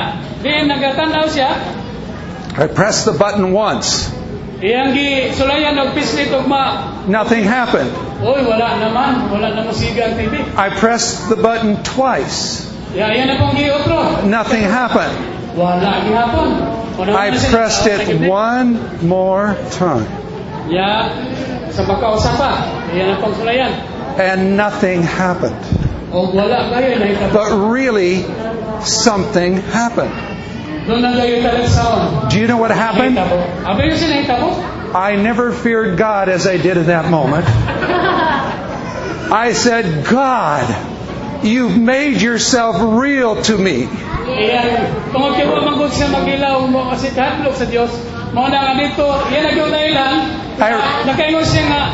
nagtanaw siya. I pressed the button once. Iyang sulayan og pislit ugma. Nothing happened. Oy, wala na musiga ang TV. I pressed the button twice. Yan na pong giotro. Nothing happened. Wala gihapon. I pressed it one more time. Ya, sa pagkausapa. Yan na pong sulayan. And nothing happened. O wala kayo nahitabo. But really, something happened. Doon na kayo talagsaon. Do you know what happened? Abi yung sinahitabo? I never feared God as I did in that moment. I said, God, you've made yourself real to me. Iyan, tungod kayo manggod siya magilaw mo kasi katlog sa Diyos. Mao na nga dito, yan ang yung dahilan. Nakaingon siya nga,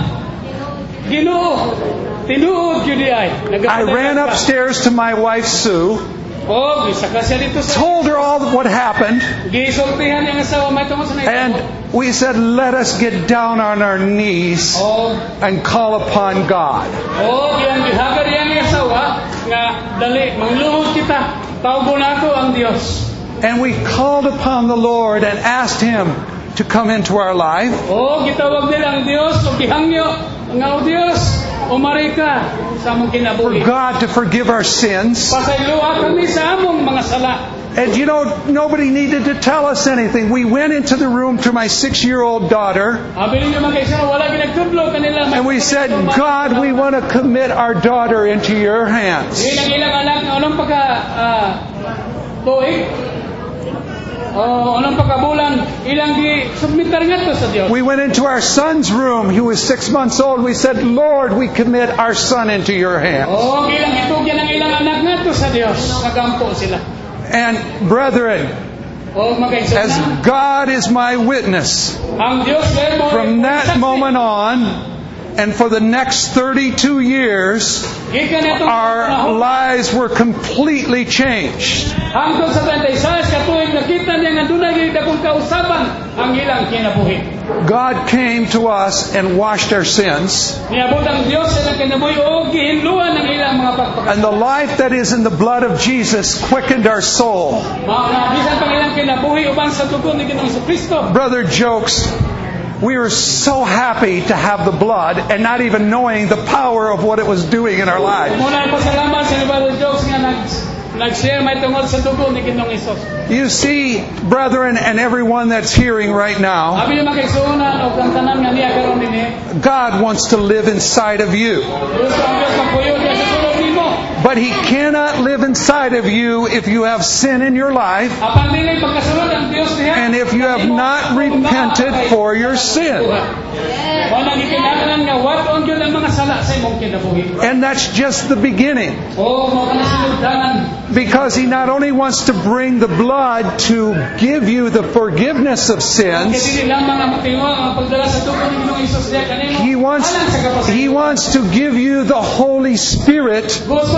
Ginoo, tinuod yun di ay. I ran upstairs to my wife, Sue, Oh, gisaka siya dito sa... told her all what happened, Gisultihan niyang asawa, may tungod sa nahitabo. and we said, let us get down on our knees Oh, and call upon God. oh, yan, gihagad yan yung asawa, nga, dali, mangluhod kita, tawgo na ako ang Diyos. And we called upon the Lord and asked Him to come into our life. Oh, gitawag nila ang Diyos, o gihangyo, nga o Diyos, umari ka sa among For kinabuhi. God to forgive our sins. Pasayloa kami sa among mga sala. And you know, nobody needed to tell us anything. We went into the room to my 6-year-old daughter Abi ninyo mga kaisa, wala ginagtudlo kanila. and we said, God, we want to commit our daughter into your hands. Ilang ilang anak, anong pagka tuig? Anong pagkabulan, ilang gi-submitar nga to sa Diyos. We went into our son's room. He was 6 months old. We said, Lord, we commit our son into your hands. Ilang itugyan ang ilang anak nga to sa Diyos. Nagampo sila. And brethren, Mga kaisa as na, God is my witness, ang Diyos mo, from that moment on, and for the next 32 years, our lives were completely changed. hangtod sa 36 katuig nakita niya nga dunay dakong kausaban ang ilang kinabuhi. God came to us and washed our sins. Niabot ang Diyos sa kinabuhi o gihinluan ang ilang mga pagpakasala. And the life that is in the blood of Jesus quickened our soul. Mga bisan pang ilang kinabuhi uban sa dugo ni Ginoong Jesucristo. Brother Jokes, we were so happy to have the blood and not even knowing the power of what it was doing in our lives. Muna pasalamat sa Brother Jokes nga nag-share may tungod sa dugo ni Ginoong Hesus. You see, brethren, and everyone that's hearing right now, Abi naman kay suunan o kang tanan nga niya karon dinhi. God wants to live inside of you. Gusto ang Diyos magpuyo diya sa sulod nimo. But He cannot live inside of you if you have sin in your life Apan dili pagkasulod ang Diyos diha. and if you have not repented for your sin. Wala gikinahanglan nga waton gyud ang mga sala sa imong kinabuhi. And that's just the beginning. O mo kana sinugdanan. Because He not only wants to bring the blood to give you the forgiveness of sins, He wants to give you the Holy Spirit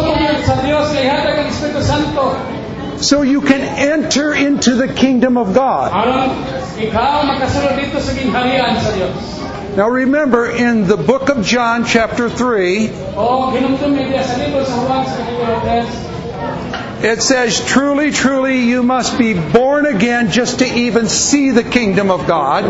so you can enter into the kingdom of God. Now remember, in the book of John, chapter 3, it says, "Truly, truly, you must be born again just to even see the kingdom of God."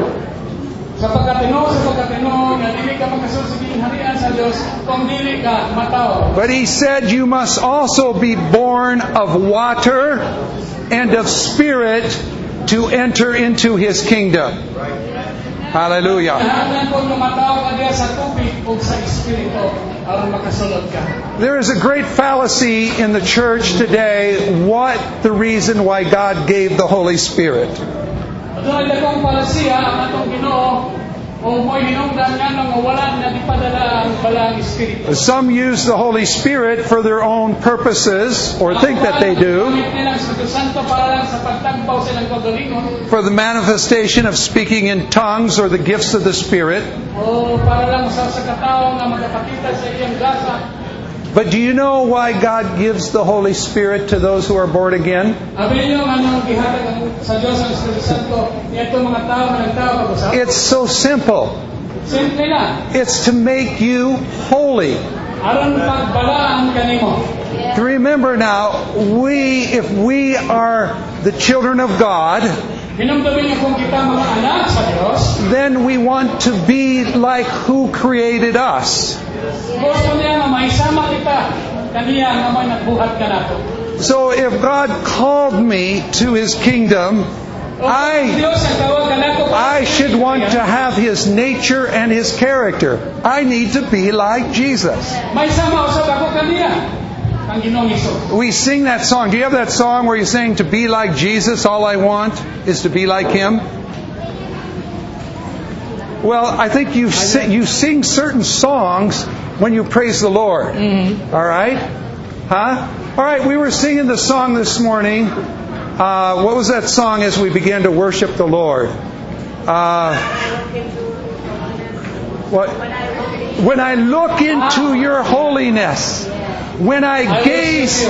But He said you must also be born of water and of Spirit to enter into His kingdom. Hallelujah. There is a great fallacy in the church today. What the reason why God gave the Holy Spirit? Some use the Holy Spirit for their own purposes, or think that they do, for the manifestation of speaking in tongues or the gifts of the Spirit. But do you know why God gives the Holy Spirit to those who are born again? It's so simple. It's to make you holy. Remember now, if we are the children of God, then we want to be like who created us. So if God called me to His kingdom, I should want to have His nature and His character. I need to be like Jesus. We sing that song. Do you have that song where you sing, "To be like Jesus, all I want is to be like Him"? Well, I think you sing certain songs when you praise the Lord. All right? Huh? All right, we were singing the song this morning. What was that song as we began to worship the Lord? What? When I look into your holiness, when I gaze...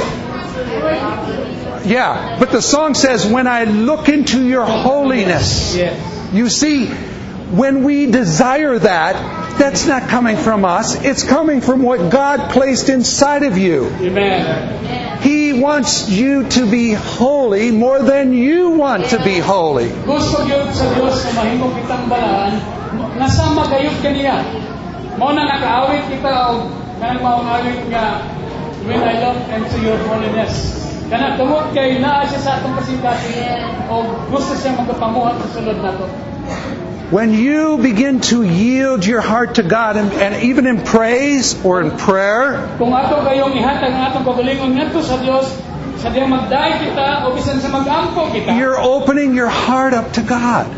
Yeah, but the song says, when I look into your holiness. You see, when we desire that, that's not coming from us. It's coming from what God placed inside of you. Amen. He wants you to be holy more than you want to be holy. Gusto gyud sa Dios na mahimo kitang balaan, nasama gayud kaniya. Mao na nakaawit kita og kanang maong awit nga, when I look into your holiness. Kana tungod kay naa siya sa atong kasing-kasing og gusto siya magapamuhat sa sulod nato. When you begin to yield your heart to God, and even in praise or in prayer, kung ato kayong ihatag ang atong kagalingon ngadto sa Dios, sa diyang magdaay kita o bisan sa mag-ampo kita, you're opening your heart up to God.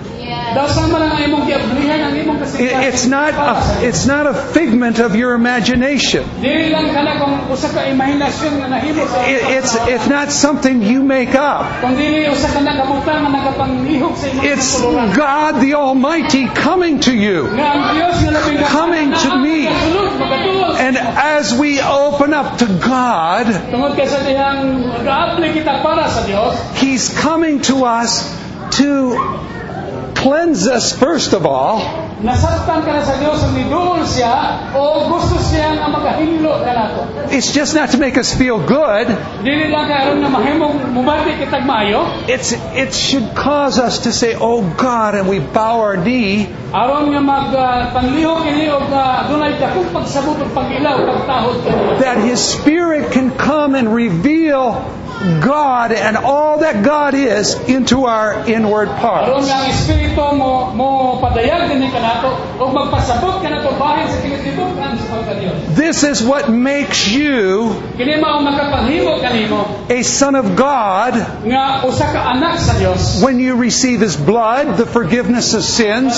It's not a figment of your imagination. It's not something you make up. It's God the Almighty coming to you, coming to me. And as we open up to God, He's coming to us to cleanse us first of all. It's just not to make us feel good. It should cause us to say, "Oh God," and we bow our knee. That His Spirit can come and reveal God and all that God is into our inward parts. This is what makes you a son of God when you receive His blood, the forgiveness of sins.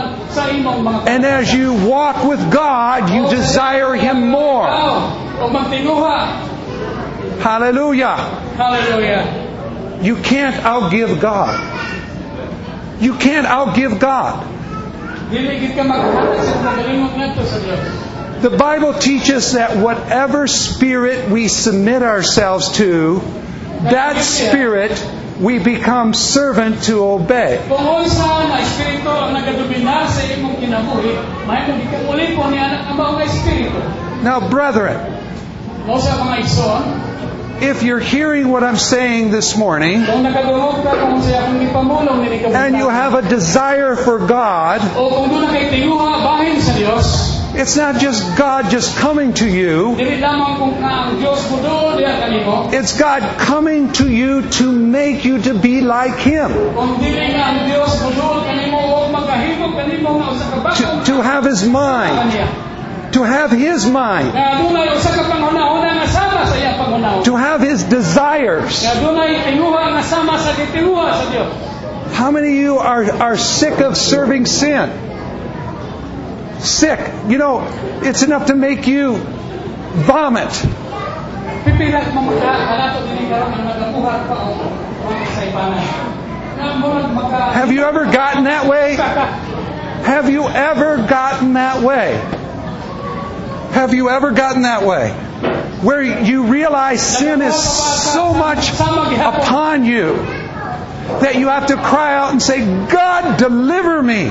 And as you walk with God, you desire Him more. tinguha. Hallelujah. Hallelujah. You can't outgive God. You can't outgive God. Dili gid ka maghatag sa pagalingon ngadto sa Dios. The Bible teaches that whatever spirit we submit ourselves to, that spirit we become servant to obey. Kung unsa na espiritu ang nagadominar sa imong kinabuhi, mahimo gikauli ko ni anak nga espiritu. Now, brethren, Mo sa mga igsoon, if you're hearing what I'm saying this morning, kung nakadungog ka kung sa akong gipamulong ni and you have a desire for God, o kung doon kay tinguha bahin sa Dios, it's not just God just coming to you. dili lamang kung ang Dios budol diha kanimo, It's God coming to you to make you to be like Him. kung dili nga ang Dios budol kanimo o magahimo kanimo nga usa ka bakong To have His mind. kaniya. To have His mind. Nga dunay usa ka panghuna-huna nga sama sa iyang panghuna. To have His desires. Nga dunay tinguha nga sama sa gitinguha sa Dios. How many of you are sick of serving sin? Sick. You know, it's enough to make you vomit. Pipilat mo kanato dinhi karon nga nagabuhat pa o sa ibanan. Nga murag maka Have you ever gotten that way? Have you ever gotten that way? Have you ever gotten that way? Where you realize sin is so much upon you that you have to cry out and say, God, deliver me.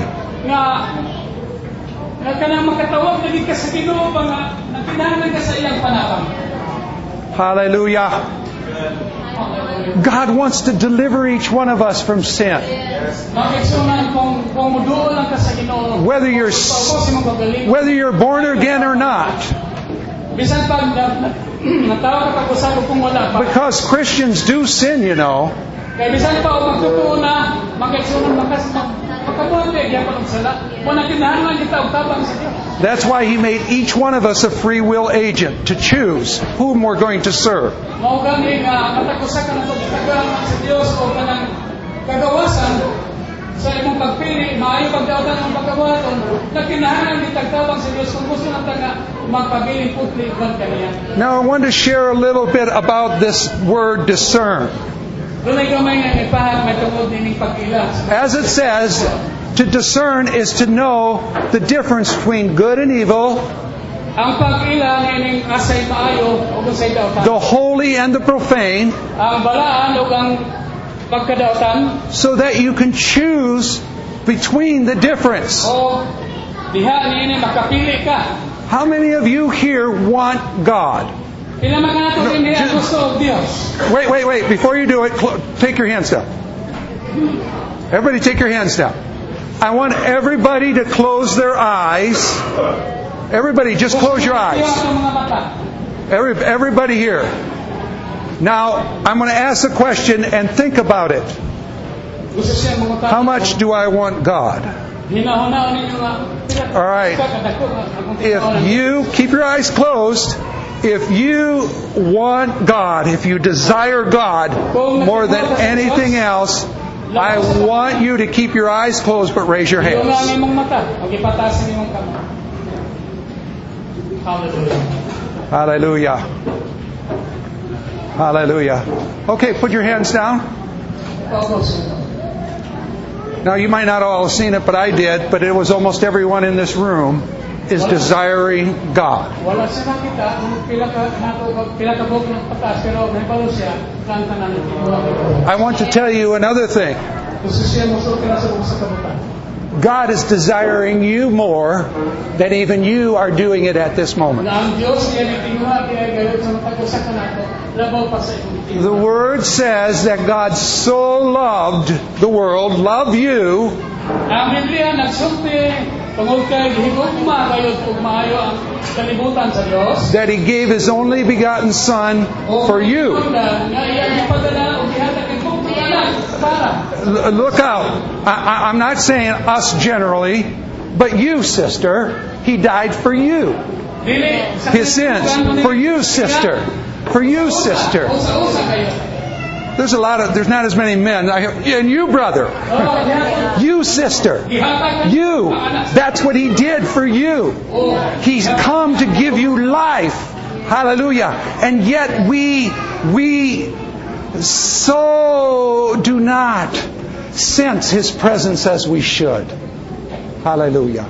nga kanang makatawag na ka sa Ginoo ba nga nagkinahanglan ka sa iyang panakam. Hallelujah. God wants to deliver each one of us from sin. Makigsunan kung muduol lang ka sa Ginoo. Whether you're born again or not. Bisan pag natawa ka pag-usap kung wala pa. Because Christians do sin, you know. Kaya bisan pa o magtutuo na, makigsunan makabuhat kaya pa ng sala. Kung nagkinahanglan kita og tabang sa Dios. That's why He made each one of us a free will agent to choose whom we're going to serve. Mao gani nga matagusa ka na pagtagaan sa Dios o kanang kagawasan sa imong pagpili, maayo pagdaotan ang pagkabuhaton, nagkinahanglan gitagtabang sa Dios kung gusto nata nga magpabiling putli uban kaniya. Now I want to share a little bit about this word discern. Dunay gamay nga ipahag may tungod nining pag-ila. As it says, to discern is to know the difference between good and evil, Ang pag-ila nining asay maayo o usay daotan. the holy and the profane, Ang balaan ug ang pagkadaotan so that you can choose between the difference. o diha niini makapili ka. How many of you here want God? Pila man nato dinhi ang gusto og Dios. Wait. Before you do it, take your hands down. Everybody take your hands down. I want everybody to close their eyes. Everybody just close your eyes. Everybody here. Now, I'm going to ask a question and think about it. How much do I want God? All right. If you keep your eyes closed, if you want God, if you desire God more than anything else, I want you to keep your eyes closed but raise your hands. Hallelujah. Hallelujah. Okay, put your hands down. Now, you might not all have seen it, but I did. But it was almost everyone in this room is desiring God. I want to tell you another thing. God is desiring you more than even you are doing it at this moment. The Word says that God so loved the world, love you, that He gave His only begotten Son for you. Look out. I'm not saying us generally, but you, sister. He died for you. His sins. For you, sister. For you, sister. There's not as many men. And you, brother. You, sister. You. That's what He did for you. He's come to give you life Hallelujah. And yet we so do not sense His presence as we should. Hallelujah.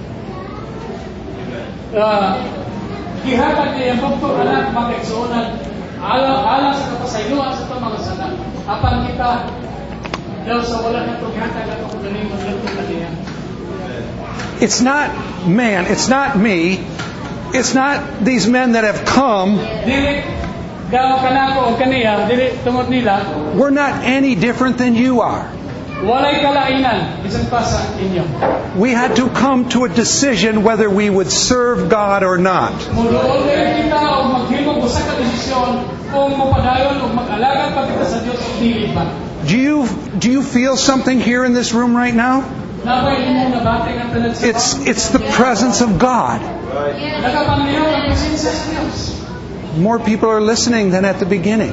Gihatag niya ang bukto anak magkaigsuunan alang sa kapasayloan sa itong mga sana. Apan kita daw sa wala na itong gihatag at ako galing maglagtong na niya. It's not man, it's not me, it's not these men that have come. Dili daw kanako o kaniya, dili tungod nila. We're not any different than you are. Walay kalainan bisan pa sa inyo. We had to come to a decision whether we would serve God or not. Muduol kayo kita o maghimog usa ka desisyon kung mapadayon o mag-alagad pa kita sa Dios o dili ba. Do you feel something here in this room right now? Nabay mo nabatay ang talag sa It's the presence of God. nagapanlihaw ang presensya sa Dios. More people are listening than at the beginning.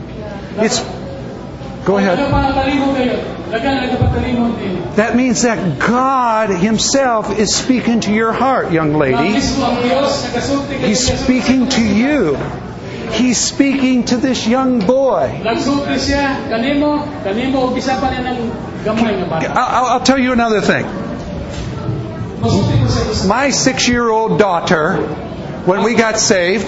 Go ahead. That means that God Himself is speaking to your heart, young lady. He's speaking to you. He's speaking to this young boy. I'll tell you another thing. My 6-year-old daughter, when we got saved,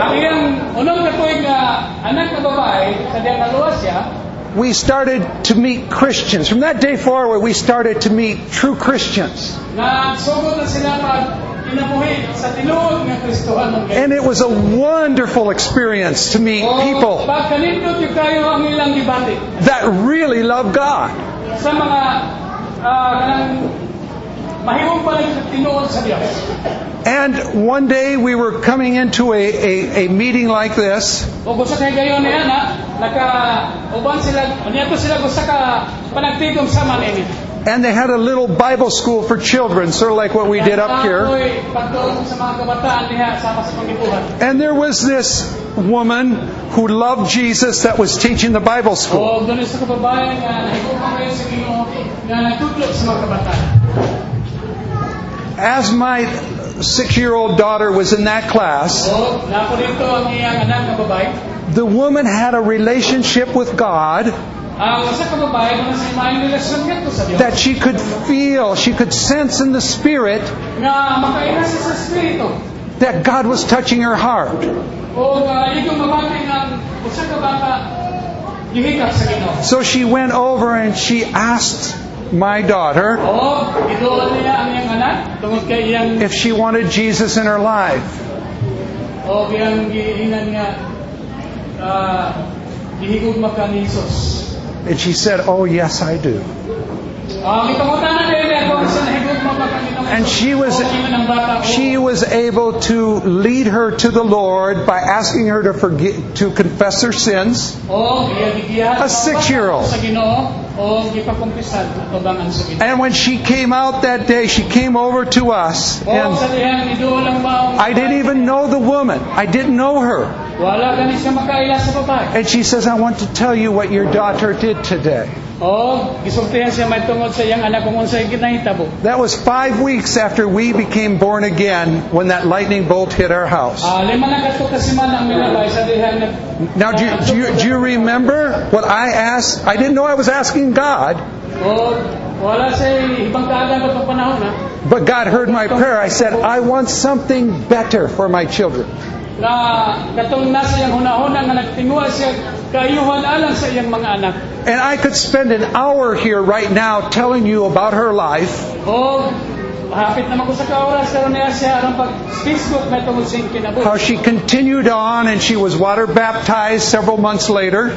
we started to meet Christians. From that day forward, we started to meet true Christians. And it was a wonderful experience to meet people that really love God. And one day we were coming into a meeting like this. And they had a little Bible school for children, sort of like what we did up here. And there was this woman who loved Jesus that was teaching the Bible school. As my 6-year-old daughter was in that class, the woman had a relationship with God that she could feel, she could sense in the Spirit that God was touching her heart. So she went over and she asked my daughter if she wanted Jesus in her life. And she said, "Oh, yes, I do." And she was able to lead her to the Lord by asking her to confess her sins. A 6-year-old. And when she came out that day, she came over to us. And I didn't even know the woman. I didn't know her. And she says, "I want to tell you what your daughter did today." That was 5 weeks after we became born again when that lightning bolt hit our house. Now, do you remember what I asked? I didn't know I was asking God. But God heard my prayer. I said, "I want something better for my children." And I could spend an hour here right now telling you about her life. How she continued on and she was water baptized several months later.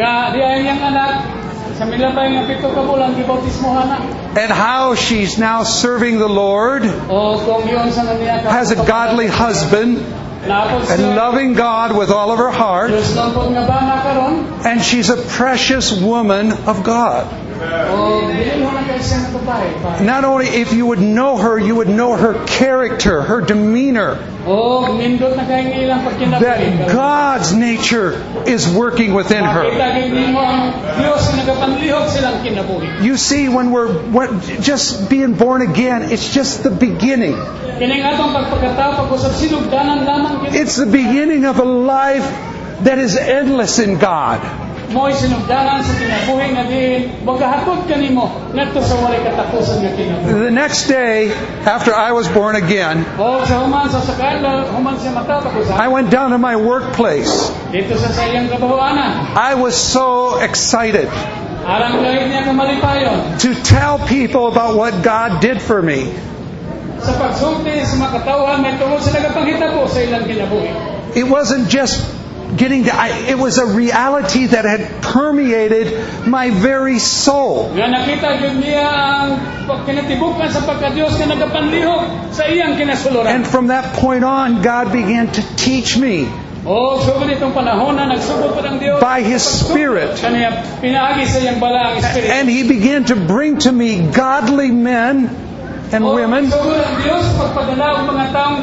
And how she's now serving the Lord, has a godly husband, and loving God with all of her heart. And she's a precious woman of God. O dili mo na kay siyang babae. Not only if you would know her, you would know her character, her demeanor. O nindot na kay ilang pagkinabuhi. That God's nature is working within her. Makita gyud nimo ang Dios nga nagapanlihok silang kinabuhi. You see, when just being born again, it's just the beginning. Kining atong pagpakatao pag-usab sinugdanan lamang gyud. It's the beginning of a life that is endless in God. Mo'y sinugdanan sa kinabuhi nga diin magahatod kanimo ngadto sa walay katapusan nga kinabuhi. The next day, after I was born again, O sa human sa sakadlaw human siya matapos I went down to my workplace. dito sa sayang trabahoana. I was so excited Arang gayud niya kamalipayon to tell people about what God did for me. sa pagsulti sa mga katawhan may tungod sa nagapanghitabo sa ilang kinabuhi. It wasn't just it was a reality that had permeated my very soul. Nga nakita gyud niya ang kinatibukan sa pagkadiyos nga nagapanlihok sa iyang kinasuluran. And from that point on, God began to teach me O sugod itong panahon na nagsugod pa ng Dios by His Spirit. kaniya pinaagi sa iyang bala ang Espiritu. And He began to bring to me godly men and women Sugod ang Dios pagpadala ang mga taong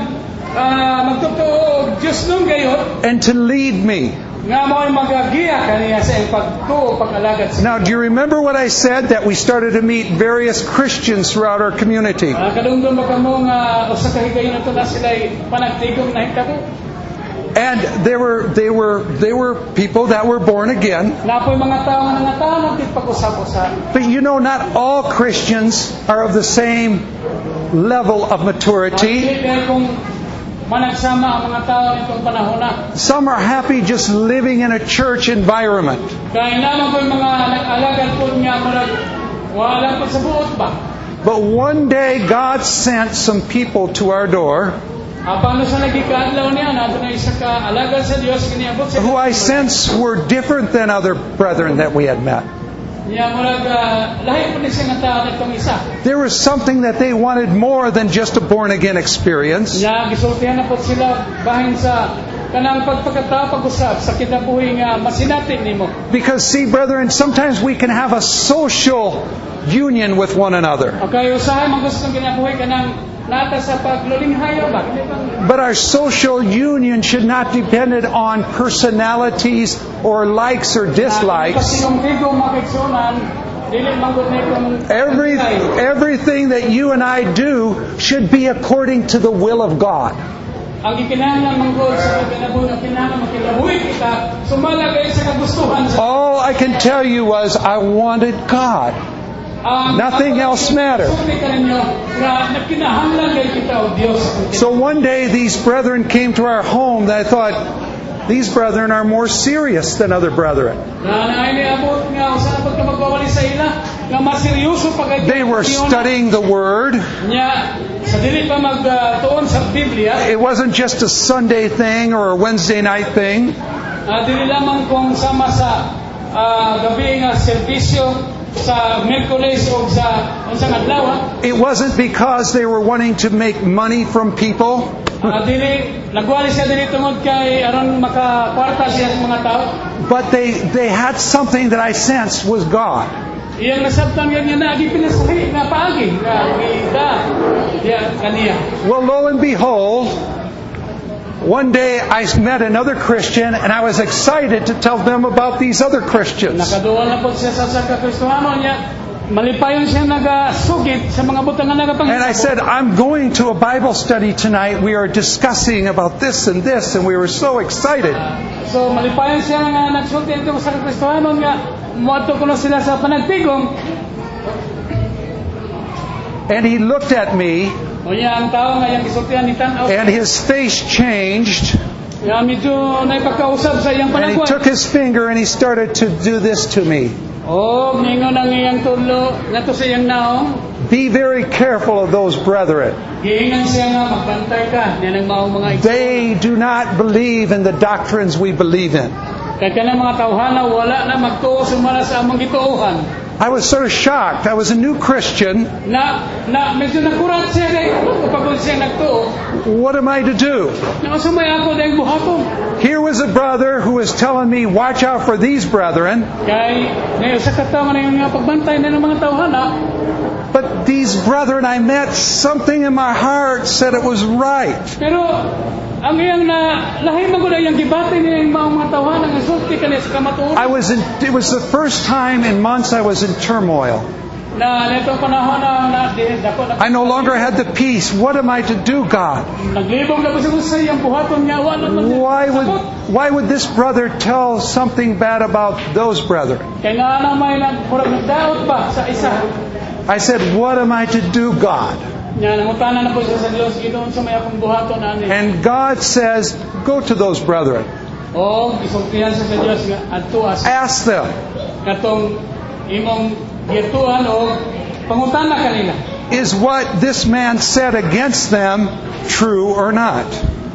magtutoo Diyos nung gayon and to lead me. nga mo'y magagiya kaniya sa iyang pagtuo pag-alagad sa. Now, do you remember what I said? That we started to meet various Christians throughout our community. Kadungdong ba kamo nga usa ka higayon nato na sila'y panagtigom na hitabo. And they were people that were born again. Napoy mga tao nga nangatanong tit pag-usap-usap. But you know, not all Christians are of the same level of maturity. Kaya kung managsama ang mga tao nitong panahon na. Some are happy just living in a church environment. Kaya naman ko yung mga nag-alagad po niya wala po sa buot ba? But one day God sent some people to our door Paano sa nagikaadlaw niya nato na isa ka alagad sa Dios kiniabot sa who I sense were different than other brethren that we had met. niya murag lahi po ni siya nga tao nitong isa. There was something that they wanted more than just a born again experience. Niya gisultihan na po sila bahin sa kanang pagpakatao pag-usap sa kinabuhi nga masinatin nimo. Because see, brethren, sometimes we can have a social union with one another. Okay, usahay man gusto ng kinabuhi kanang nata sa paglulinghayo ba? But our social union should not depend on personalities or likes or dislikes. Everything that you and I do should be according to the will of God. All I can tell you was I wanted God. Nothing else mattered. So one day these brethren came to our home that I thought, these brethren are more serious than other brethren. They were studying the Word. It wasn't just a Sunday thing or a Wednesday night thing. It wasn't because they were wanting to make money from people. But they had something that I sensed was God. Well, lo and behold, one day I met another Christian and I was excited to tell them about these other Christians. And I said, I'm going to a Bible study tonight. We are discussing about this and this, and we were so excited. And he looked at me, and his face changed. And he took his finger and he started to do this to me. Be very careful of those brethren. They do not believe in the doctrines we believe in. I was sort of shocked. I was a new Christian. What am I to do? Here was a brother who was telling me, watch out for these brethren. Kay ngayon sa katawa na yung pagbantay na ng mga tawhana. But these brethren I met, something in my heart said it was right. Pero ang iyang na lahi magud ang gibati niya yung mga tawhana nga sulti kani sa kamatuoran. It was the first time in months I was in turmoil. Na netong panahon na dako na I no longer had the peace. What am I to do, God? naglibog na ko sa iyang buhaton niya wala man. Why would this brother tell something bad about those brethren? Kay nga na may nagdaot ba sa isa. I said, what am I to do, God? Nya nangutana na po siya sa Dios gidoon sa may akong buhaton ani. And God says, go to those brethren. O gisultihan sa Dios nga adto as Ask them. katong imong gituan o pangutana kanila. Is what this man said against them true or not?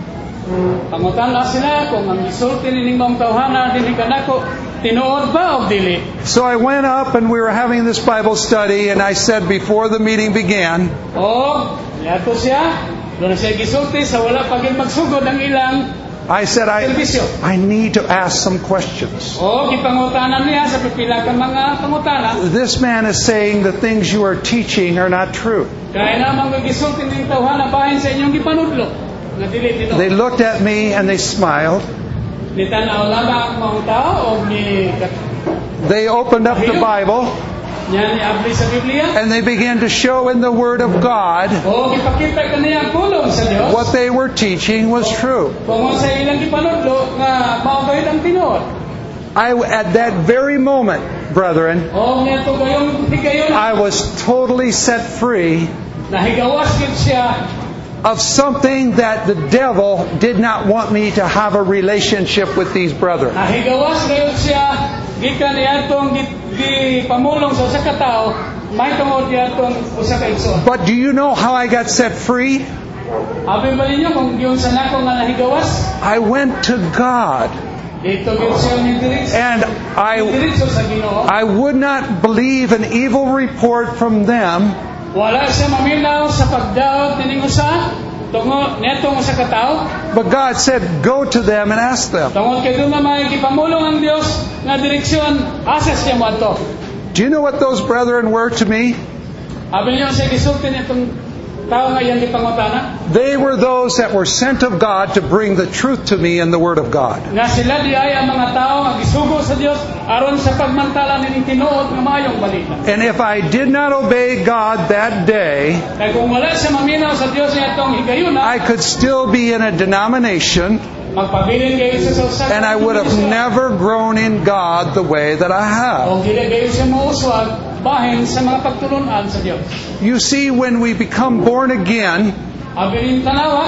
Pangutana sila kung ang gisulti nining mga tawhana dinhi kanako tinuod ba o dili. So I went up and we were having this Bible study, and I said before the meeting began, O yato siya doon siya gisulti sa wala pa gyud magsugod ang ilang I said, servisyo. I need to ask some questions. O gipangutanan niya sa pipila ka mga pangutana. This man is saying the things you are teaching are not true. Kaya naman gisulti ning tawhana bahin sa inyong gipanudlo nga dili tinuod. They looked at me and they smiled. Nitanaw lang ang mga tao o ni They opened up the Bible niya ni abli sa Biblia. and they began to show in the Word of God O gipakita kaniya ang kulong sa Dios. what they were teaching was true. Kung sa ilang gipanudlo nga mao gayud ang tinuod. At that very moment, brethren, O niya to gayong higayon I was totally set free nahigawas gid siya of something that the devil did not want me to have a relationship with these brethren. nahigawas gayud siya gikan niadtong gipamulong sa usa ka tawo may tungod niadtong usa ka igsoon. But do you know how I got set free? Abi ba ninyo kung giyon sa nako nga nahigawas? I went to God Dito gid siya ni diretso. and Diretso sa Ginoo. I would not believe an evil report from them Wala siya maminaw sa pagdaot nining usa tungod netong usa ka tawo. But God said, go to them and ask them. Tungod kay doon may gipamulong ang Dios nga direksyon asa siya mo adto. Do you know what those brethren were to me? Abi niyo sa gisulti nitong tawo nga iyang gipangutana. They were those that were sent of God to bring the truth to me in the Word of God. Nga sila di ay ang mga tao nga gisugo sa Dios aron sa pagmantala nining tinuod nga maayong balita. And if I did not obey God that day, Kay kung wala siya maminaw sa Dios nga itong higayuna, I could still be in a denomination magpabilin kayo sa usa and I would have never grown in God the way that I have. o dili kayo siya mauswag bahin sa mga pagtulunan sa Dios. You see, when we become born again, Abi rin tanawa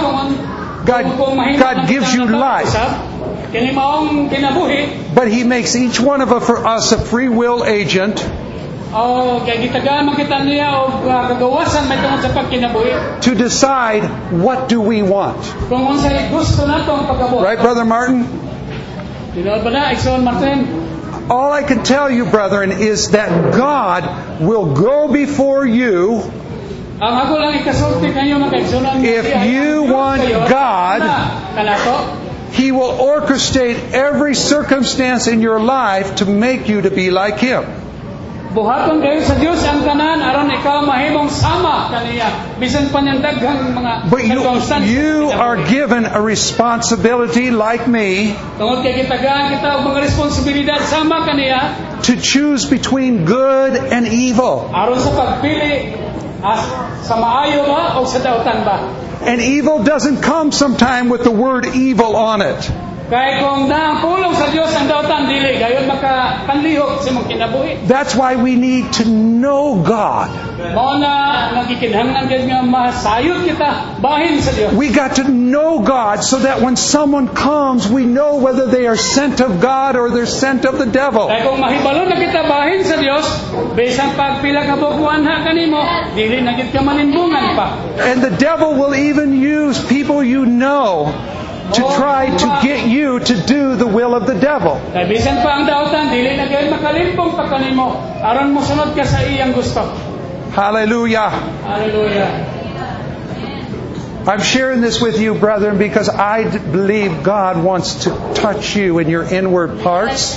God gives you life. Kini maong kinabuhi But He makes each one of us a free will agent o kay gitagaan man kita niya og kagawasan may tungod sa pagkinabuhi. to decide what do we want. Kung unsay gusto nato ang pagkabuhi. Right, Brother Martin? Tinuod ba na Igsoon Martin? All I can tell you, brethren, is that God will go before you Ang ako lang ikasulti kayo mga kaigsunan. If you want God, kanato He will orchestrate every circumstance in your life to make you to be like Him. buhaton kayo sa Dios ang tanan aron ikaw mahimong sama kaniya bisan pa niyang daghang mga But you are given a responsibility like me tungod kay gitagaan kita og mga responsibilidad sama kaniya to choose between good and evil. aron sa pagpili sa maayo ba o sa dautan ba. And evil doesn't come sometime with the word evil on it. Kaya kung naangkulong sa Diyos ang dautan, dili, gayon makapanlihok sa mong kinabuhi. That's why we need to know God. Mao na nagikinhanglan gid nga masayod kita bahin sa Diyos. We got to know God so that when someone comes, we know whether they are sent of God or they're sent of the devil. Kaya kung mahibalo na kita bahin sa Diyos, bisan pagpila ka bukuan ha kanimo, dili na gid ka manimbungan pa. And the devil will even use people you know to try to get you to do the will of the devil. Kaya bisan pa ang dautan, dili na gid makalimpong pa kanimo aron mosunod ka sa iyang gusto. Hallelujah. Hallelujah. I'm sharing this with you, brethren, because I believe God wants to touch you in your inward parts.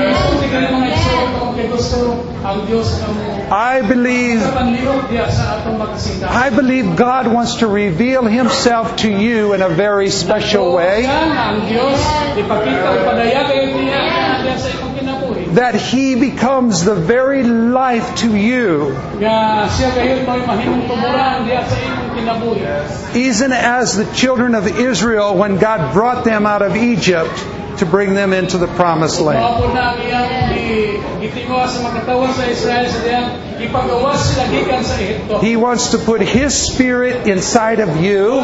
I believe God wants to reveal Himself to you in a very special way. That He becomes the very life to you. Even as the children of Israel, when God brought them out of Egypt to bring them into the promised land. He wants to put His Spirit inside of you.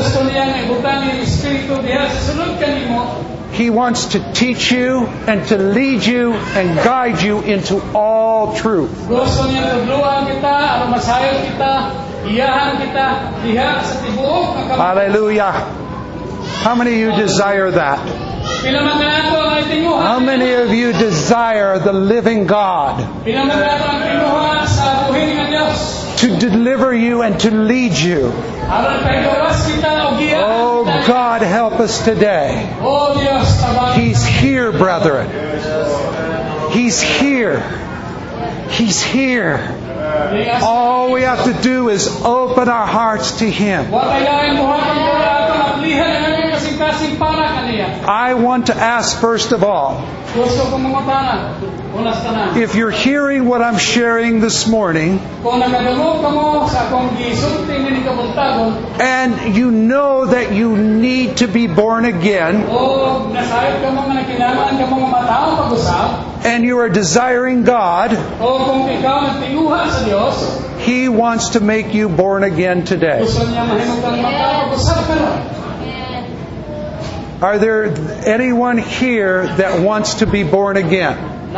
He wants to teach you and to lead you and guide you into all truth. Hallelujah. How many of you desire that? How many of you desire the living God to deliver you and to lead you? Oh, God, help us today. He's here, brethren. He's here. He's here. All we have to do is open our hearts to Him. I want to ask first of all, if you're hearing what I'm sharing this morning, and you know that you need to be born again, and you are desiring God, He wants to make you born again today. Are there anyone here that wants to be born again?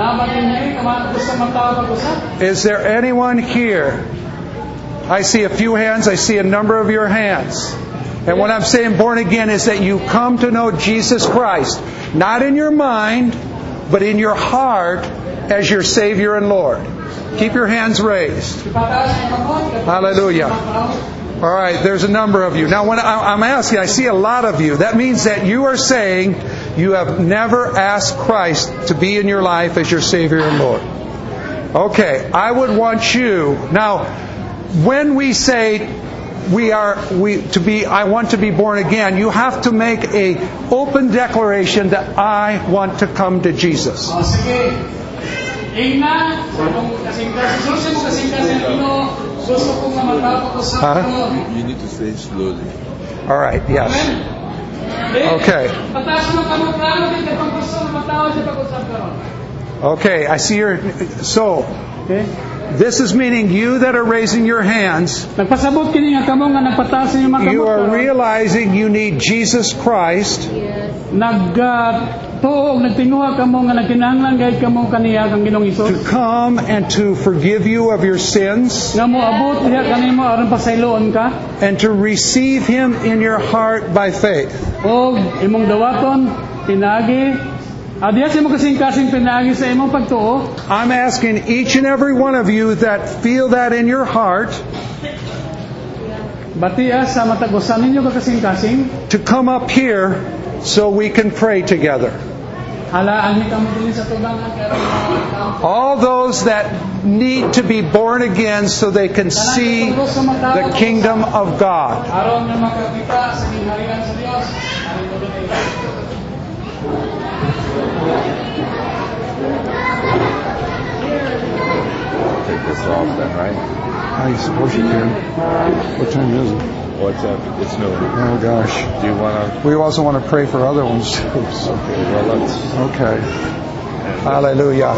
Is there anyone here? I see a few hands. I see a number of your hands. And what I'm saying born again is that you come to know Jesus Christ, not in your mind, but in your heart as your Savior and Lord. Keep your hands raised. Hallelujah. All right, there's a number of you. Now, when I'm asking, I see a lot of you. That means that you are saying you have never asked Christ to be in your life as your Savior and Lord. Okay, I would want you. Now, when we say I want to be born again, you have to make an open declaration that I want to come to Jesus. You need to say it slowly. All right, yes. Okay. Okay, I see your... So, this is meaning you that are raising your hands, you are realizing you need Jesus Christ to come and to forgive you of your sins and to receive Him in your heart by faith. I'm asking each and every one of you that feel that in your heart to come up here so we can pray together. All those that need to be born again so they can see the kingdom of God. Take this off then, right? I suppose you can. What time is it? What's up? It's noon. Oh gosh. Do you want to? We also want to pray for other ones too. Okay, well let's. Okay. Hallelujah.